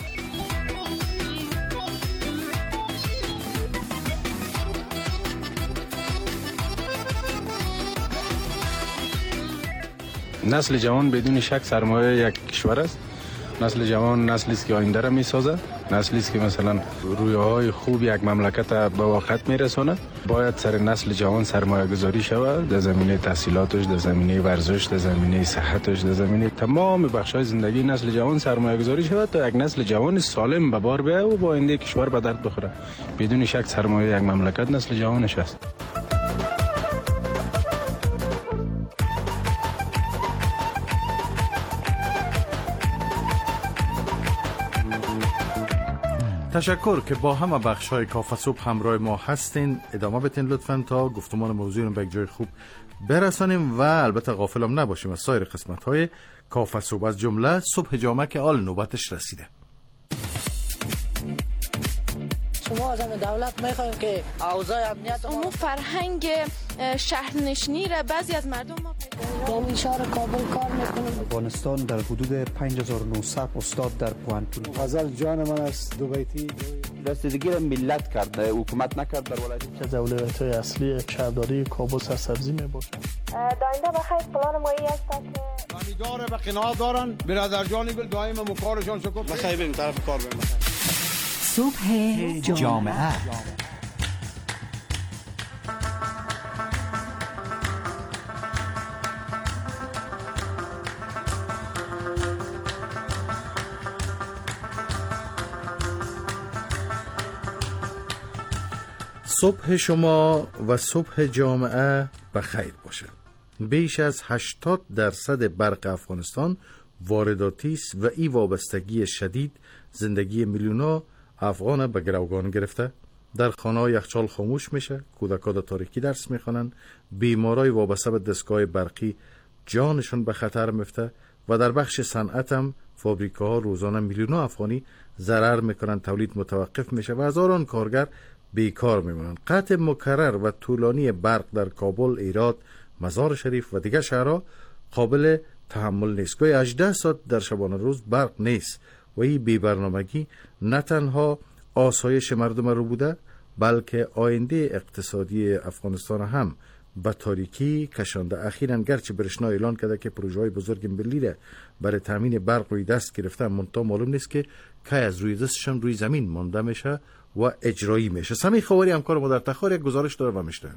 نسل جوان بدون شک سرمایه یک کشور است. نسل جوان نسلی است که آینده را میسازه، نسلی است که مثلا رویاهای خوب یک مملکت به واقعیت میرسونه. باید سر نسل جوان سرمایه گذاری شود در زمینه تحصیلاتش، در زمینه ورزش، در زمینه صحتش، در زمینه تمام بخش‌های زندگی نسل جوان سرمایه گذاری شود تا یک نسل جوان سالم به بار بیاید و با آینده کشور به درد بخوره. بدون شک سرمایه یک مملکت نسل جوانش است. تشکر که با همه بخش‌های کافه صبح همراه ما هستین. ادامه بدین لطفاً تا گفتمان موضوع رو به یک جای خوب برسانیم و البته غافل هم نباشیم از سایر قسمت‌های کافه صبح، از جمله صبح جامعه که آل نوبتش رسیده. شما از دولت میخوایم که اوضاع امنیت امور فرهنگ شهرنشینی را بعضی از مردم ما در شهر کابل کار میکنیم. افغانستان در حدود 5900 استاد در پوانتون. غزل جان من است دو بیتی رسیدگی را ملت کرده، حکومت نکرد در ولایت. از اولویت‌های اصلی شهرداری کابل سرسبزی میباشد. داینده بخیر پلان مایی است که خانیدار به قناعت دارن برادر جانی گل دائم مکارشان شکر بخیر بریم طرف کار بریم. صبح جامعه. صبح شما و صبح جامعه بخیر باشه. بیش از 80% برق افغانستان وارداتی است و این وابستگی شدید زندگی میلیون‌ها افغان به گروگان گرفته. در خانه‌های یخچال خاموش میشه، کودکان در تاریکی درس میخوانند، بیمارای وابسته به دستگاه برقی جانشون به خطر میفته و در بخش صنعت هم فابریکاها روزانه میلیون‌ها افغانی ضرر میکنن، تولید متوقف میشه و هزاران کارگر بیکار میمونن. قطع مکرر و طولانی برق در کابل، ایراد، مزار شریف و دیگر شهرها قابل تحمل نیست. گویا 18 ساعت در شبانه روز برق نیست و این بی‌برنامگی نه تنها آسایش مردم رو بوده بلکه آینده اقتصادی افغانستان هم به تاریکی کشانده. اخیراً گرچه برشنا اعلان کرده که پروژه‌های بزرگ ملی را برای تامین برق روی دست گرفته، منتها معلوم نیست که کی از روی دستشان روی زمین مانده میشه و اجرایی میشه. سمی خواری همکار ما در تخار یک گزارش داره و میشنویم.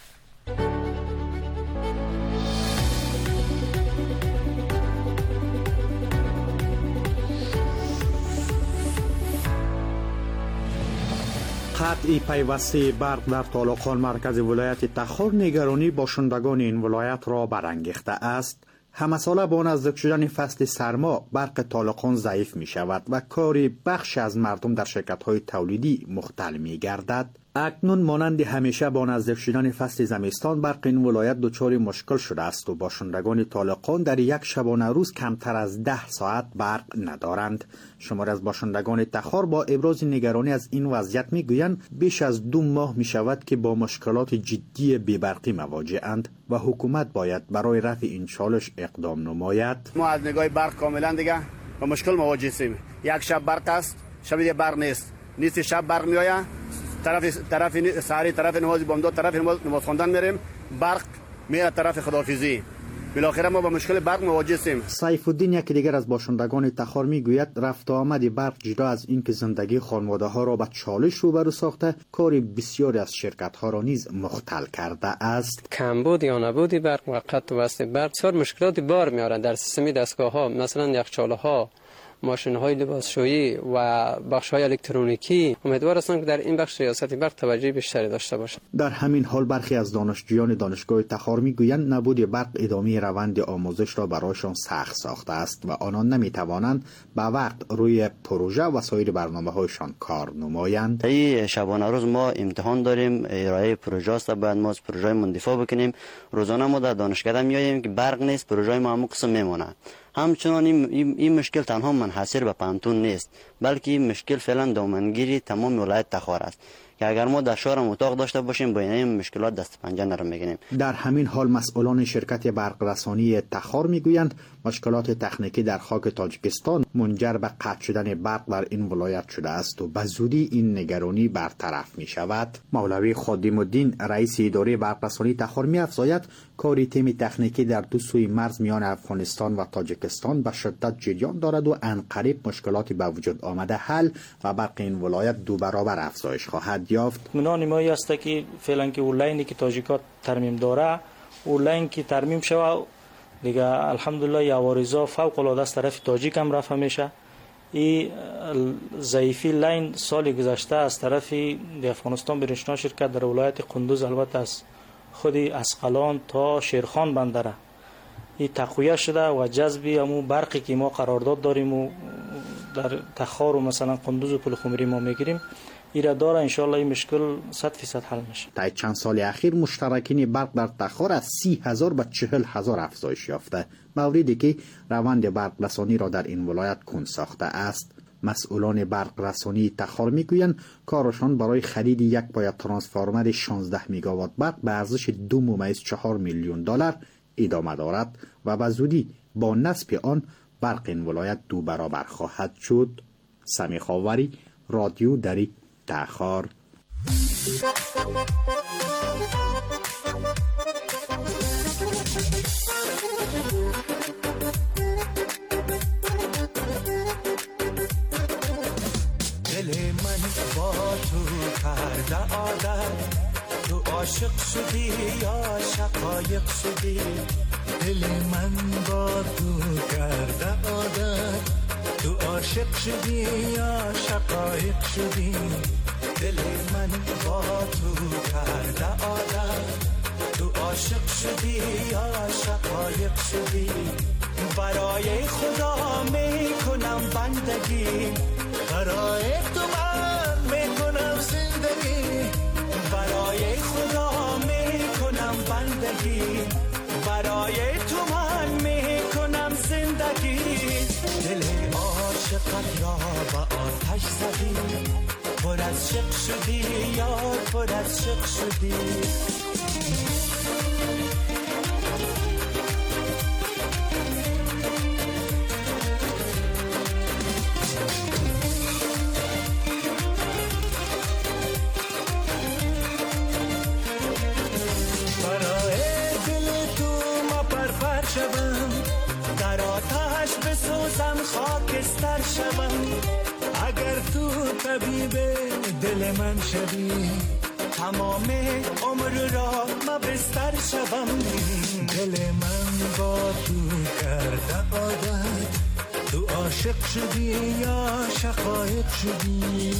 قطع پیوسته برق در طالقان مرکز ولایت تخار نگرانی باشندگان این ولایت را برانگیخته است. همه ساله با نزدیک شدن فصل سرما برق طالقان ضعیف می شود و کار بخش از مردم در شرکت‌های تولیدی مختل می گردد. اکنون مانند همیشه با نزدیک شدن فصل زمستان برق این ولایت دچار مشکل شده است و باشندگان طالقان در یک شبانه روز کمتر از 10 ساعت برق ندارند. شماری از باشندگان تخار با ابراز نگرانی از این وضعیت میگویند بیش از 2 ماه می شود که با مشکلات جدی بی‌برقی مواجه‌اند و حکومت باید برای رفع این چالش اقدام نماید. ما از نگاه برق کاملا دیگه با مشکل مواجه هستیم. یک شب برق است، شب دیگه برق نیست شب برق میآید، طرف سحری، طرف نماز بامداد، طرف نماز خواندن میریم، برق میره طرف خداحافظی. بالاخره ما با مشکل برق مواجه هستیم. سیف الدین یکی دیگر از باشندگان تخار میگوید رفت آمد برق جدا از اینکه زندگی خانواده ها را به چالش روبرو ساخته، کار بسیاری از شرکت ها را نیز مختل کرده است. کمبود یا نبود برق، وقت واسطه برق بسیار مشکلات بار میاره در سیستم دستگاه ها، مثلا یخچال ها، ماشین های لباسشویی و بخش های الکترونیکی. امیدوار هستم که در این بخش ریاست برق توجه بیشتری داشته باشد. در همین حال برخی از دانشجویان دانشگاه تخار میگویند نبود برق ادامه روند آموزش را برایشان سخت ساخته است و آنان نمیتوانند به وقت روی پروژه و سایر برنامه‌هایشان کار نمایند. این شبانه روز ما امتحان داریم، ارائه پروژه است، باید ما از پروژه من دفاع بکنیم. روزانه ما در دانشکده میایم که برق نیست، پروژه ما هم قسم میمونه. همچنان این مشکل تنها منحصر به پانتون نیست، بلکه این مشکل فعلا دامنگیری تمام ولایت تخار است. که اگر ما در شهر اتاق داشته باشیم با این مشکلات دست پنجه نرم میگیریم. در همین حال مسئولان شرکت برق رسانی تخار میگویند مشکلات تکنیکی در خاک تاجیکستان منجر به قطع شدن برق در این ولایت شده است و به زودی این نگرانی برطرف می شود. مولوی خادم الدین رئیس اداره برق رسانی تخار می افزاید کاری تیم تکنیکی در دو سوی مرز میان افغانستان و تاجیکستان به شدت جریان دارد و عنقریب مشکلاتی به وجود آمده حل و برق این ولایت 2 برابر افزایش خواهد یافت. اطمینان ما است که فعلا که اونلاینی که تاجیکات ترمیم داره اونلاین که ترمیم شود دیگه الحمدلله عوارضا فوق العاده از طرف تاجیک هم رفع میشه. این ضعیفی لاین سال گذشته از طرف افغانستان برشنا شرکت در ولایت قندوز البته از خود اسقلان تا شیرخان بندره این تقویه شده و جذبی همو برقی که ما قرارداد داریم و در تخار و مثلا قندوز و پلخمری ما میگیریم ایره داره انشاءالله این مشکل 100% حل میشه. در چند سال اخیر مشترکین برق در تخار از 30,000 به 40,000 افزایش یافته، موردی که روند برق رسانی را در این ولایت کند ساخته است. مسئولان برق رسانی تخار میگویند کارشان برای خرید یک پایه ترانسفورمر 16 میگاوات برق به ارزش 2.4 میلیون دلار ادامه دارد و به زودی با نصب آن برق این ولایت 2 برابر خواهد شد. سمی خاوری، رادیو دری، تخار. دل من با تو کرده عادت، تو عاشق شدی یا شقایق شدی. دل من با تو کرده عادت، تو عاشق شدی یا شقایق شدی. دل من با تو کرده عادت، تو عاشق شدی یا شقایق شدی. برای خدا میکنم بندگی، برای تو من میکنم زندگی. برای خدا میکنم بندگی، برای تو من میکنم زندگی. دل عاشقت را به آتش زدی، پر از شق شدی یار پر از شق شدی. در آتش بسوزم خاکستر شوم. اگر تو طبیب دل من شوی، تمام عمر را ما بستر شوم. دل من با تو کرده عادت، تو عاشق شدی یا شقایق شدی.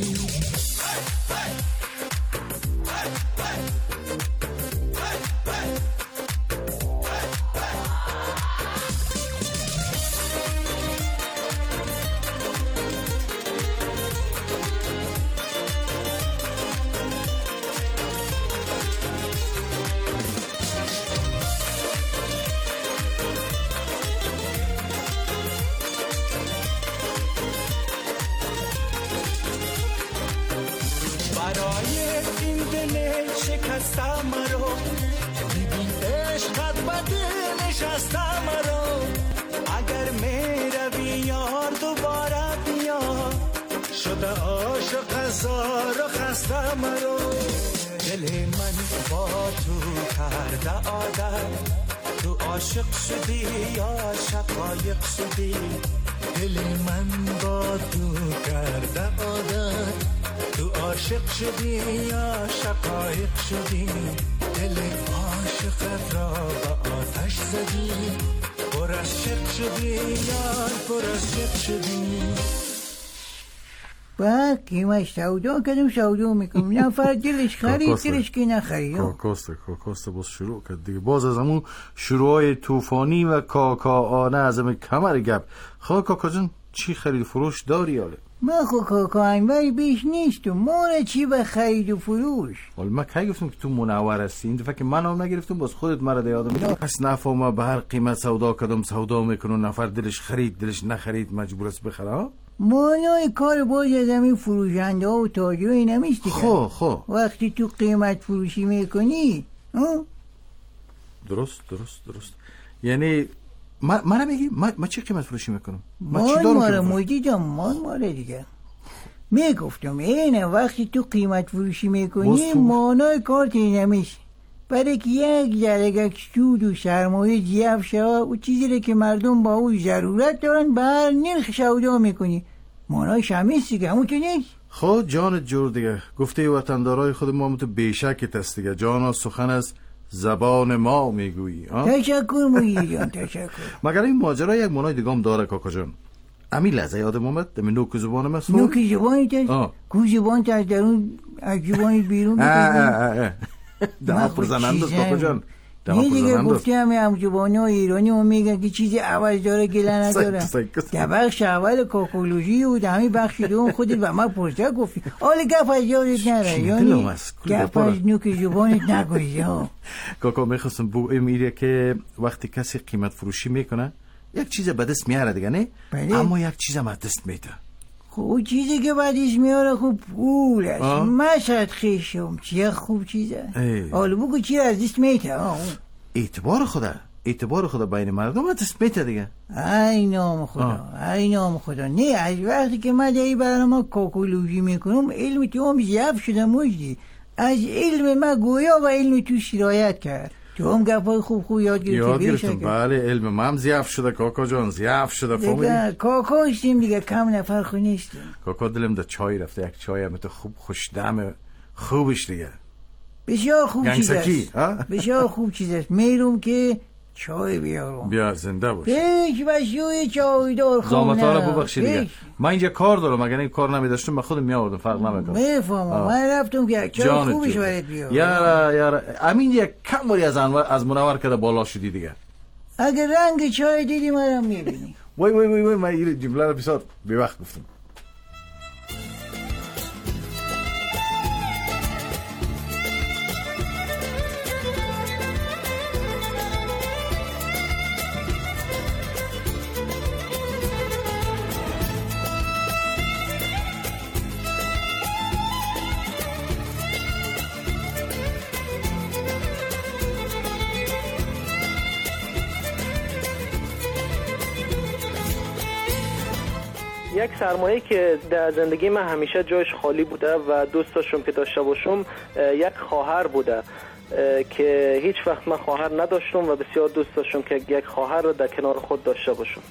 دل من با تو کرده عادت، تو عاشق شدی یا شقایق شدی. دل من با تو کرده عادت، تو عاشق شدی یا شقایق شدی. دل عاشقت را به آتش زدی، پر از شق شدی یا پر از شق شدی. با کیمش سودا کدوم سودا میکنم نفر دلش خرید دلش که نخرید. کاکاسته باز شروع کرد دیگه، باز از همون شروعای توفانی و کاکاانه از همون کمر گپ. خواه کاکا جان چی خرید و فروش داری حاله؟ ما خو کاکا انوری بیش نیستم، مانه چی به خرید و فروش. حالا من که گفتم که تو منور هستی، این دفعه که من هم نگرفتم باز خودت مرا یادم میاد. پس نفهمه به هر قیمت سودا کدام سودا میکنه، نفر دلش خرید دلش نخرید مجبور است بخره. مانای کار باز از همین فروشنده ها و تاجر ها نمیست دیگه. خب وقتی تو قیمت فروشی میکنی درست یعنی منم میگی ما چه قیمت فروشی میکنم؟ ماره دیگه میگفتم اینه وقتی تو قیمت فروشی میکنی مانای کار نمیست، برای که یک ذره سود و سرمایه ضعف شود و چیزی رو که مردم با او ضرورت دارن بر نرخ سودا میکنی، مانای شمیست دیگه. همون تو نیست؟ خب جان جور دیگه گفته وطندارای خود ما تو بیشکت است دیگه. جانا سخن از زبان ما میگویی. تشکر مویی جان تشکر. مگر این ماجرا یک مانای دیگه هم داره کاکا جان؟ امی لحظه یادم اومد دمی نوک زبانم است. نوک زبانت است؟ کو زبانت از درون از زبانت بیرون میکنی؟ دما پرزنند است کاکا جان. یه دیگه گفتی هم زبانی ها ایرانی هم میگن که چیزی عوض داره گله نداره. در بخش اول کاکولوژی و در همین بخش دوم خودت و من پرسه گفتی حالا گپ از یادت نره، یعنی گپ از نوک زبانت نگویی. کاکا میخواستم بو میره که وقتی کسی قیمت فروشی میکنه یک چیز به دست میاره دیگه نه؟ اما یک چیز هم از دست میده. خب چیزی که بعدش میاره خوب پول است. مشهد خیشم چیه خوب چیزه. حالا بگو چی از دست میته؟ اعتبار خدا بین مردم از دست میته دیگه. ای نام خدا نه از وقتی که من دایی برنامه کاکولوژی میکنم علم تو هم ضعف شده مجدی. از علم من گویا و علم تو شرایت کرد. تو هم گپای خوب یاد گرفتم. بله علم ما هم ضعف شده کاکا جان، ضعف شده دیگه. کاکا اشتیم دیگه، کم نفر خو نیستیم. کاکا دلم ده چای رفته، یک چای هم تو خوب خوشدم خوبش دیگه. بسیار خوب چیز است. بسیار خوب چیز است. میروم که چای بیارم. بیا زنده باش. پیش بشوی چای دار خونه. زامتا رو ببخشید دیگه. من اینجا کار دارم، اگر این کار نمیداشتم من خودم میآوردم، فرق نمیکنه. میفهمم. من رفتم که چای خوبش برات بیارم. یارا امین یک کم باری از منور کرده بالا شدی دیگه. اگر رنگ چای دیدی منم میبینی. وای من این جمله رو بسیار بی وقت گفتم. یک سرمایه که در زندگی من همیشه جایش خالی بوده و دوست داشتم که داشته باشم یک خواهر بوده که هیچ وقت من خواهر نداشتم و بسیار دوست داشتم که یک خواهر رو در کنار خود داشته باشم.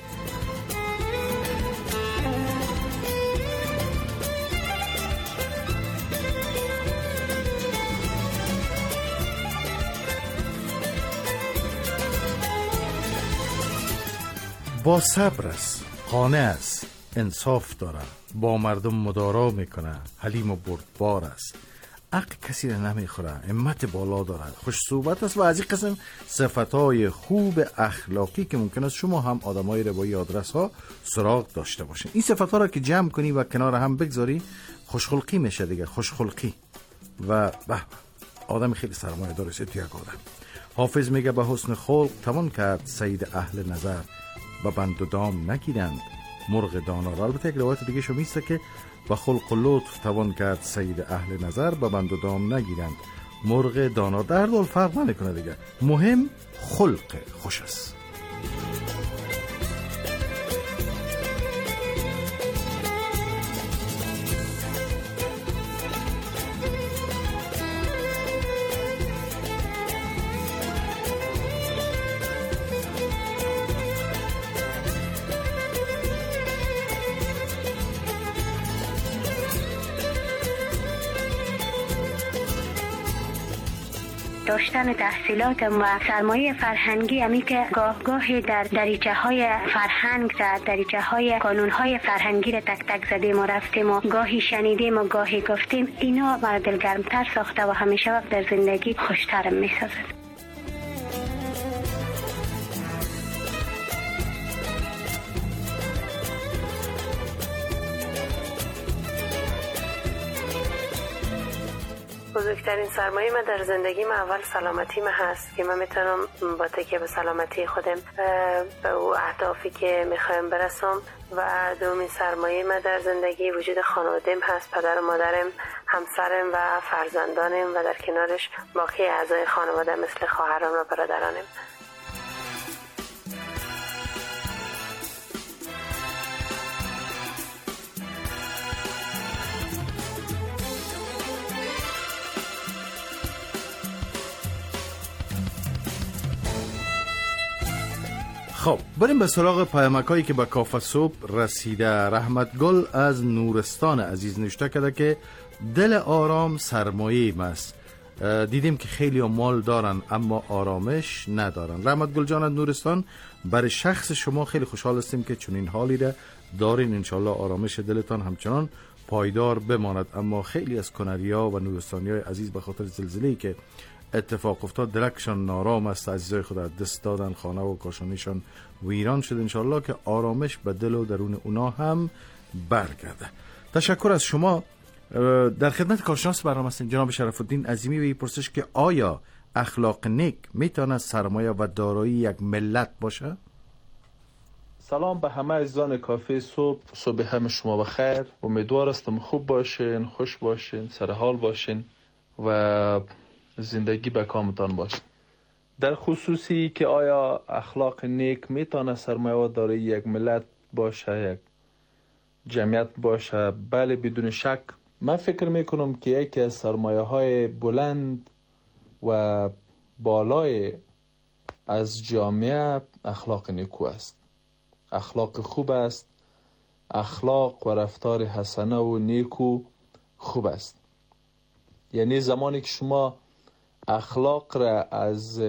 با صبر است، قانع است، انصاف داره، با مردم مدارا میکنه، حلیم و بردبار است، عقل کسی را نمیخوره، همت بالا داره، خوش صحبت است و از این قسم صفتهای خوب اخلاقی که ممکن است شما هم آدمای رو با این آدرس ها سراغ داشته باشین. این صفتها را که جمع کنی و کنار هم بگذاری خوشخلقی میشه دیگه. خوشخلقی و آدم خیلی سرمایه داره توی یک آدم. حافظ میگه به حسن خلق توان کرد صید اهل نظر، به بند و دام نگیرند مرغ دانا را. البته یک روایت دیگه شو میسته که با خلق و لطف توان کرد صید اهل نظر، به بند و دام نگیرند مرغ دانا. در دول فرق نمیکنه دیگه، مهم خلق خوش است. داشتن تحصیلات و سرمایه فرهنگی همی که گاهی در دریچه های فرهنگ زد، دریچه های قانون های فرهنگی را تک تک زدیم و رفتیم و گاهی شنیدیم و گاهی گفتیم، اینا مرا دلگرمتر ساخته و همیشه وقت در زندگی خوشترم می سازد. بزرگترین سرمایه من در زندگی من اول سلامتی من هست که من میتونم با تکیه به سلامتی خودم به او اهدافی که میخوایم برسم. و دومین سرمایه من در زندگی وجود خانواده‌ام هست، پدر و مادرم، همسرم و فرزندانم و در کنارش باقی اعضای خانواده مثل خواهرام و برادرانم. خب بریم به سراغ پیامک‌هایی که به کافه صبح رسیده. رحمت گل از نورستان عزیز نوشته کرده که دل آرام سرمایه است. دیدیم که خیلی مال دارن اما آرامش ندارن. رحمت گل جان از نورستان، برای شخص شما خیلی خوشحال هستیم که چنین حالی را دارین. انشالله آرامش دلتان همچنان پایدار بماند. اما خیلی از کنریا و نورستانیای عزیز به خاطر زلزله‌ای که اتفاق افتاد دلکشان نارام است، عزیزای خود از دست دادن، خانه و کاشانیشان ویران شد. انشالله که آرامش به دل و درون اونا هم برگرده. تشکر از شما. در خدمت کارشناس برنامه هستیم جناب شرف الدین عظیمی و این پرسش که آیا اخلاق نیک میتونه سرمایه و دارایی یک ملت باشه؟ سلام به همه عزیزان کافه صبح همه شما بخیر. امیدوار هستم خوب باشین، خوش باشین، سر حال باشین و زندگی به کامتان باشه. در خصوصی که آیا اخلاق نیک میتونه سرمایه و دارایی یک ملت باشه، یک جمعیت باشه، بله بدون شک. من فکر میکنم که یکی از سرمایه های بلند و بالای از جامعه اخلاق نیکو است. اخلاق خوب است. اخلاق و رفتار حسنه و نیکو خوب است. یعنی زمانی که شما اخلاق را از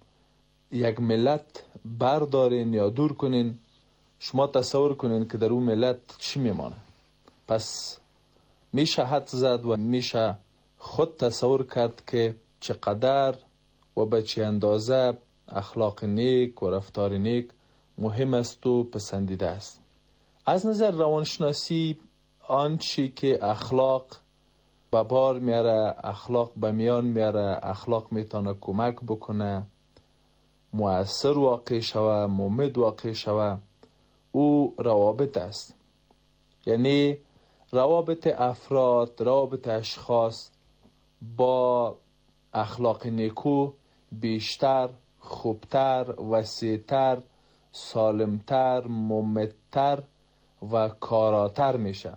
یک ملت بردارین یا دور کنین، شما تصور کنین که در اون ملت چی میمانه. پس میشه حد زد و میشه خود تصور کرد که چقدر و به چه اندازه اخلاق نیک و رفتار نیک مهم است و پسندیده است. از نظر روانشناسی آنچه که اخلاق به بار میاره، اخلاق به میان میاره، اخلاق میتونه کمک بکنه مؤثر واقع شوه، ممد واقع شوه، او روابط است. یعنی روابط افراد، روابط اشخاص با اخلاق نیکو بیشتر، خوبتر، وسیعتر، سالمتر، ممدتر و کاراتر میشه.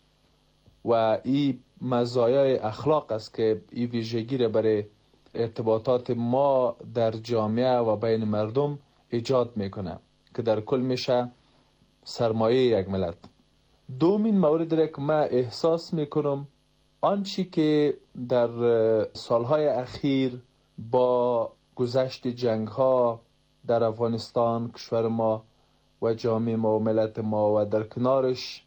و این مزایای اخلاق است که این ویژگی را برای ارتباطات ما در جامعه و بین مردم ایجاد میکنه که در کل میشه سرمایه یک ملت. دومین مورد را که من احساس میکنم آنچه که در سالهای اخیر با گذشت جنگ ها در افغانستان کشور ما و جامعه ما و ملت ما و در کنارش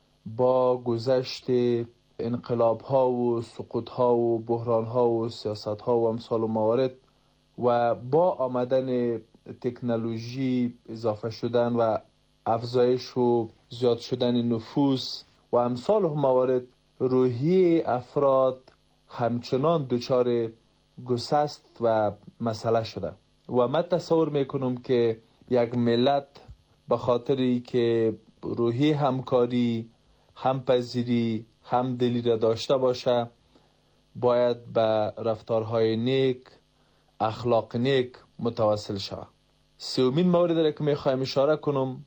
با گذشت انقلاب ها و سقوط ها و بحران ها و سیاست ها و امثال و موارد و با آمدن تکنولوژی، اضافه شدن و افزایش و زیاد شدن نفوذ و امثال موارد، روحی افراد همچنان دچار گسست و مسئله شده. و من تصور میکنم که یک ملت به خاطری که روحی همکاری، همپذیری، همدلی را داشته باشه، باید به رفتارهای نیک، اخلاق نیک متوسل شود. سومین مورد را که میخوایم اشاره کنم،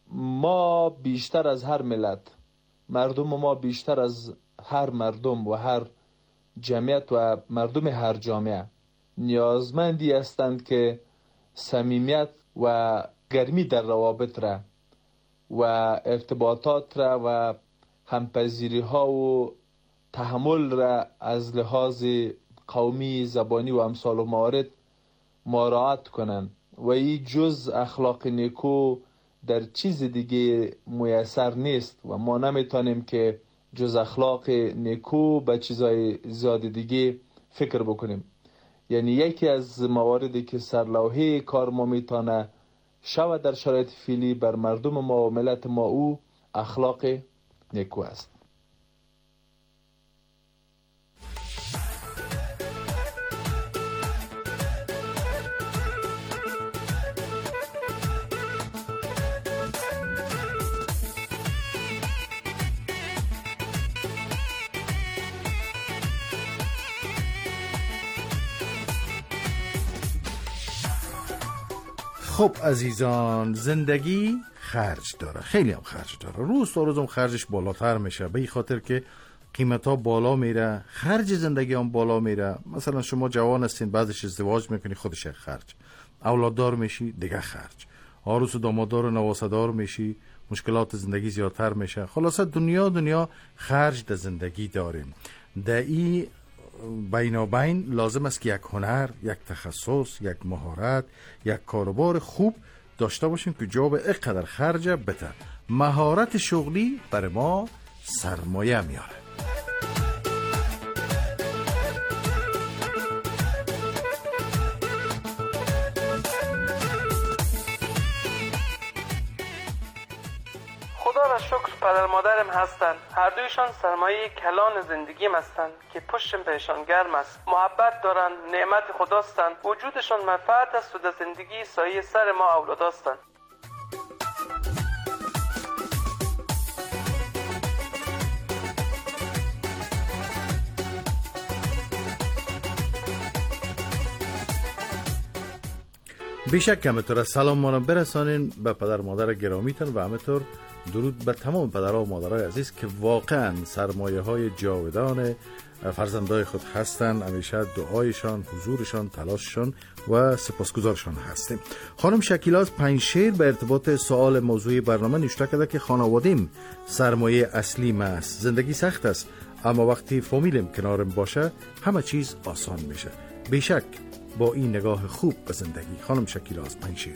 ما بیشتر از هر ملت، مردم ما بیشتر از هر مردم و هر جمعیت و مردم هر جامعه نیازمندی هستند که صمیمیت و گرمی در روابط را و ارتباطات را و همپذیری ها و تحمل را از لحاظ قومی، زبانی و امثال و موارد مراعات کنند. و این جز اخلاق نیکو در چیز دیگه میسر نیست و ما نمیتونیم که جز اخلاق نیکو به چیزای زیاد دیگه فکر بکنیم. یعنی یکی از مواردی که سرلوحه کار ما میتونه شود در شرایط فعلی بر مردم ما و ملت ما او اخلاق نیکو است. خب عزیزان، زندگی خرج داره، خیلی هم خرج داره. روز تا روزم خرجش بالاتر میشه، به این خاطر که قیمت ها بالا میره، خرج زندگی هم بالا میره. مثلا شما جوان هستین، بعدش ازدواج میکنی، خودش خرج، اولاددار میشی دیگه خرج، عروس و دامادار و نواسه‌دار میشی، مشکلات زندگی زیادتر میشه. خلاصه دنیا خرج در زندگی داریم. در این بینابین لازم است که یک هنر، یک تخصص، یک مهارت، یک کاروبار خوب داشته باشیم که جواب اینقدر خرج بده. مهارت شغلی برای ما سرمایه میاره. خدا را شکر پدر مادرم هستند. هر دویشان سرمایه کلان زندگیم هستند که پشتم بهشان گرم است. محبت دارند، نعمت خداستند. وجودشان منفعت است و در زندگی سایه سر ما اولاد هستند. بیشک همینطور. سلام ما را برسانین به پدر مادر گرامیتان و همینطور درود به تمام پدرها و مادرای عزیز که واقعا سرمایه های جاودان فرزندای خود هستند. همیشه دعایشان، حضورشان، تلاششان و سپاسگزارشان هستیم. خانم شکیلا از پنجشیر به ارتباط سوال موضوعی برنامه نوشته کرده که خانوادیم سرمایه اصلی ما است. زندگی سخت است اما وقتی فامیلم کنارم باشه همه چیز آسان میشه. بیشک با این نگاه خوب به زندگی. خانم شکیلا از پنجشیر.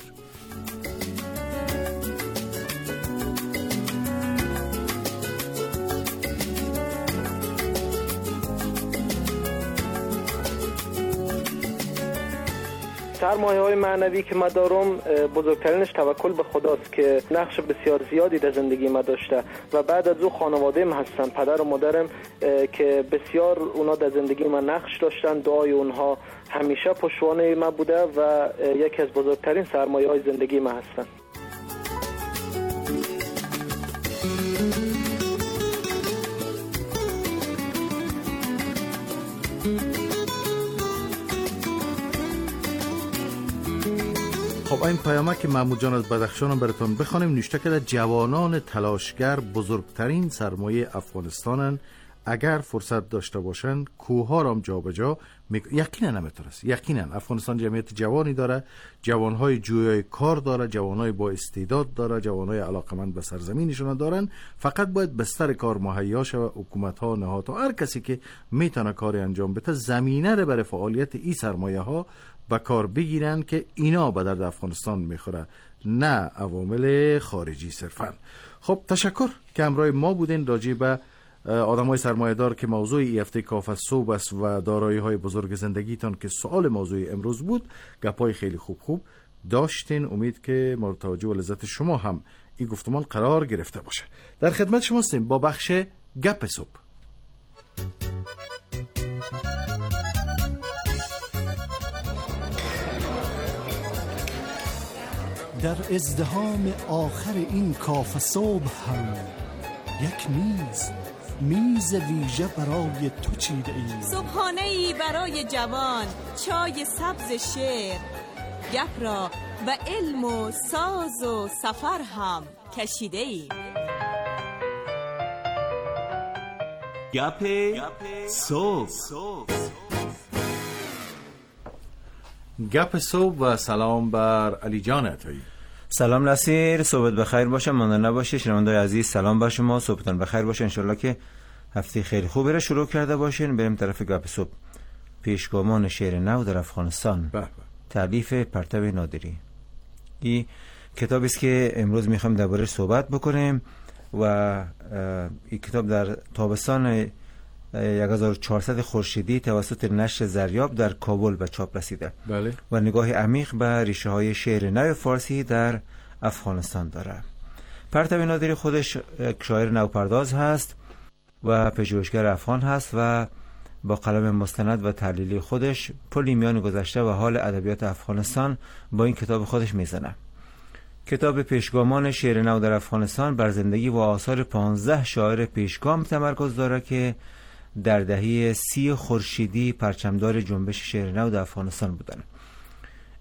سرمایه های معنوی که ما دارم بزرگترینش توکل به خداست که نقش بسیار زیادی در زندگی ما داشته و بعد از او خانواده‌ام هستن، پدر و مادرم که بسیار اونا در زندگی ما نقش داشتن. دعای اونها همیشه پشتوانه ما بوده و یکی از بزرگترین سرمایه های زندگی ما هستن. خب این پیامک محمود جان از بدخشان هم براتون بخوانیم. نوشته کرده جوانان تلاشگر بزرگترین سرمایه افغانستانن. اگر فرصت داشته باشن کوه‌ها را هم جابجا یقینا نمیتونه است. یقینا افغانستان جمعیت جوانی داره، جوانهای جویای کار داره، جوانهای با استعداد داره، جوانهای علاقمند به سرزمینشون دارن. فقط باید بستر کار مهیا شود. حکومت‌ها، نهادها، هر کسی که میتونه کاری انجام بده زمینه رو برای فعالیت این سرمایه‌ها به کار بگیرن که اینا به درد افغانستان میخوره، نه عوامل خارجی صرفا. خب تشکر که همراه ما بودین راجع به آدمای سرمایه‌دار که موضوع این هفته کافه صبح است و دارایی‌های بزرگ زندگیتان که سوال موضوع امروز بود. گپای خیلی خوب داشتین. امید که مورد توجه و لذت شما هم این گفتمان قرار گرفته باشه. در خدمت شما هستیم با بخش گپ صبح. در ازدحام آخر این کافه صبح هم یک میز ویژه برای تو چیده ایم. صبحانه‌ای برای جوان، چای سبز شعر، گپ را و علم و ساز و سفر هم کشیده ایم. گپ صبح. گپ صبح و سلام بر علی جان عطایی. سلام نصیر، صبحت بخیر باشه، مانده نباشه. شنونده‌های عزیز سلام بر شما، صبحتون بخیر باشه. انشالله که هفته خیلی خوبی را شروع کرده باشین. بریم طرف گپ صبح. پیشگامان شعر نو در افغانستان، تألیف پرتو نادری. این کتابی است که امروز میخوایم درباره‌اش صحبت بکنیم و این کتاب در تابستان 1400 خورشیدی توسط نشر زریاب در کابل به چاپ رسیده. بله. و نگاه عمیق به ریشه های شعر نو فارسی در افغانستان داره. پرتو نادری خودش شاعر نوپرداز هست و پژوهشگر افغان هست و با قلم مستند و تحلیلی خودش پلی میان گذشته و حال ادبیات افغانستان با این کتاب خودش میزنه. کتاب پیشگامان شعر نو در افغانستان بر زندگی و آثار 15 شاعر پیشگام تمرکز داره که در دهه 30 خورشیدی پرچمدار جنبش شعر نو در افغانستان بودن.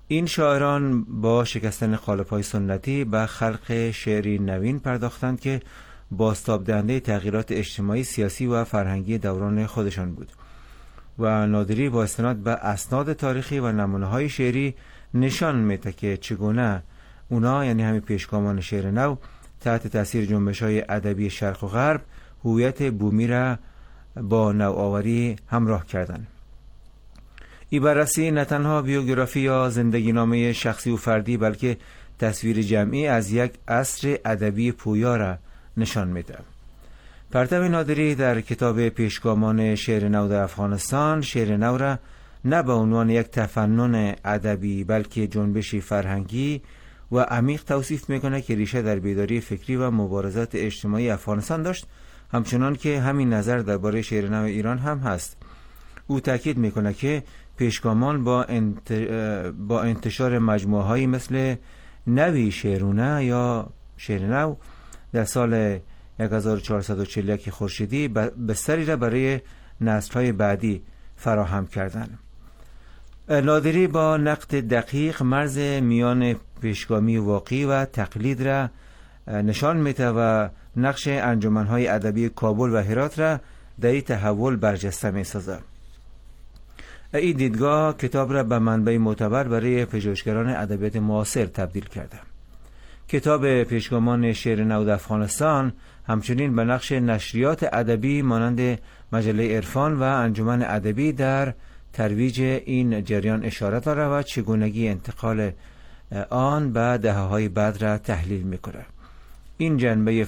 این شاعران با شکستن قالب‌های سنتی به خلق شعری نوین پرداختند که بازتاب دهنده تغییرات اجتماعی، سیاسی و فرهنگی دوران خودشان بود و نادری با استناد به اسناد تاریخی و نمونه‌های شعری نشان میده که چگونه اونا، یعنی همین پیشگامان شعر نو، تحت تاثیر جنبش‌های ادبی شرق و غرب هویت بومی را با نوآوری همراه کردند. این بررسی نه تنها بیوگرافی یا زندگی نامه شخصی و فردی بلکه تصویر جمعی از یک عصر ادبی پویا را نشان میده. پرتو نادری در کتاب پیشگامان شعر نو در افغانستان شعر نو را نه به عنوان یک تفنن ادبی بلکه جنبشی فرهنگی و عمیق توصیف میکنه که ریشه در بیداری فکری و مبارزات اجتماعی افغانستان داشت، همچنان که همین نظر درباره شعر نو ایران هم هست. او تاکید میکنه که پیشگامان با انتشار مجموعه‌هایی مثل نوی شعرونه یا شعر نو در سال 1441 خورشیدی بستری را برای نسل‌های بعدی فراهم کردند. نادری با نقد دقیق مرز میان پیشگامی واقعی و تقلید را نشان میده و نقش انجمن‌های ادبی کابل و هرات را در این تحول برجسته می‌سازد. این دیدگاه کتاب را به منبع معتبر برای پژوهشگران ادبیات معاصر تبدیل کرده. کتاب پیشگامان شعر نو در افغانستان همچنین به نقش نشریات ادبی مانند مجله عرفان و انجمن ادبی در ترویج این جریان اشاره دارد و چگونگی انتقال آن به دهه‌های بعد را تحلیل می‌کند. این جنبه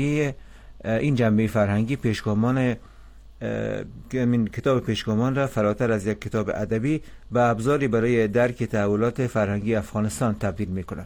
فرهنگی پیشگامان کتاب پیشگامان را فراتر از یک کتاب ادبی به ابزاری برای درک تحولات فرهنگی افغانستان تبدیل می‌کند.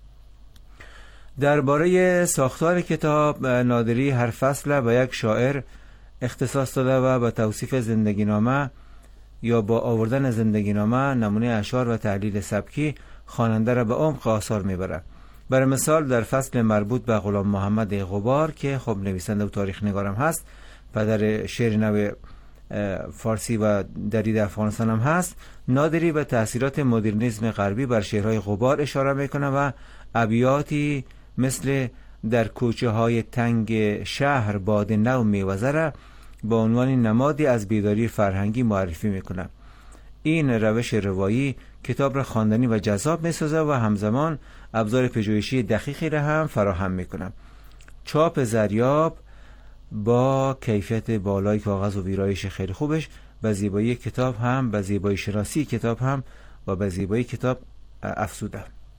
درباره ساختار کتاب نادری هر فصل به یک شاعر اختصاص داده و به توصیف زندگی نامه یا با آوردن زندگی نامه، نمونه اشعار و تحلیل سبکی خواننده را به عمق آثار میبرد. برای مثال در فصل مربوط به غلام محمد غبار که خب نویسنده و تاریخ نگارم هست، پدر شعر نو فارسی و در افغانستان هم هست، نادری به تأثیرات مدرنیسم غربی بر شعرهای غبار اشاره میکنه و ابیاتی مثل در کوچه های تنگ شهر باد نو میوزه را با عنوان نمادی از بیداری فرهنگی معرفی میکنه. این روش روایی کتاب را خواندنی و جذاب میسازه و همزمان ابزار پژوهشی دقیقی را هم فراهم میکنه. چاپ زریاب با کیفیت بالای کاغذ و ویرایش خیلی خوبش به زیبایی کتاب هم، به زیبایی شناسی کتاب هم و به زیبایی کتاب افزوده.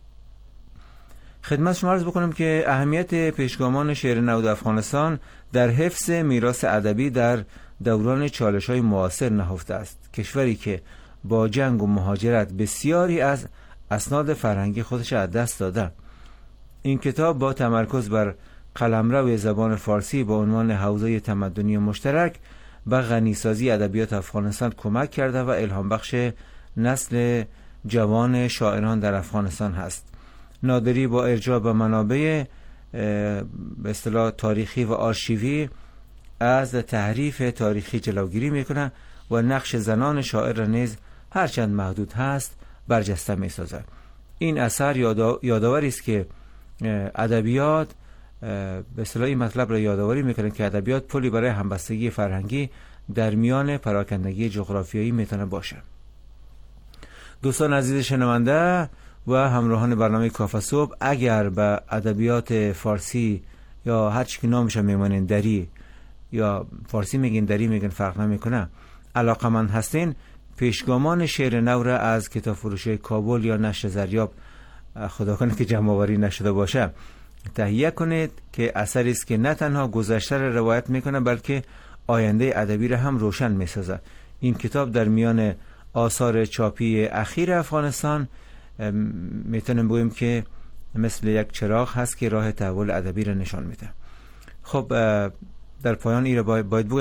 خدمت شما عرض بکنم که اهمیت پیشگامان شعر نو در افغانستان در حفظ میراث ادبی در دوران چالش‌های معاصر نهفته است. کشوری که با جنگ و مهاجرت بسیاری از اسناد فرهنگی خودش از دست داده. این کتاب با تمرکز بر قلمرو زبان فارسی با عنوان حوزه تمدنی مشترک به غنیسازی ادبیات افغانستان کمک کرده و الهام بخش نسل جوان شاعران در افغانستان هست. نادری با ارجاع به منابع به اصطلاح تاریخی و آرشیوی از تحریف تاریخی جلوگیری میکنه و نقش زنان شاعر را نیز هرچند محدود هست برجسته میسازد. این اثر یادآوری است که ادبیات به اصطلاح این مطلب را یادآوری میکنه که ادبیات پلی برای همبستگی فرهنگی در میان پراکندگی جغرافیایی میتونه باشه. دوستان عزیز شنونده و همراهان برنامه کافه صبح، اگر به ادبیات فارسی یا هر چی که نامش میمونین دری یا فارسی میگین دری میگین فرق نمیکنه علاقمند هستین، پیشگامان شعر نو را از کتاب فروشی کابل یا نشر زریاب، خدا کنه که جمع آوری نشده باشه، تهیه کنید که اثری است که نه تنها گذشته را روایت میکنه بلکه آینده ادبی را هم روشن میسازه. این کتاب در میان آثار چاپی اخیر افغانستان میتونیم بگوییم که مثل یک چراغ هست که راه تحول ادبی را نشان میده. خب در پایان این را باید بگویم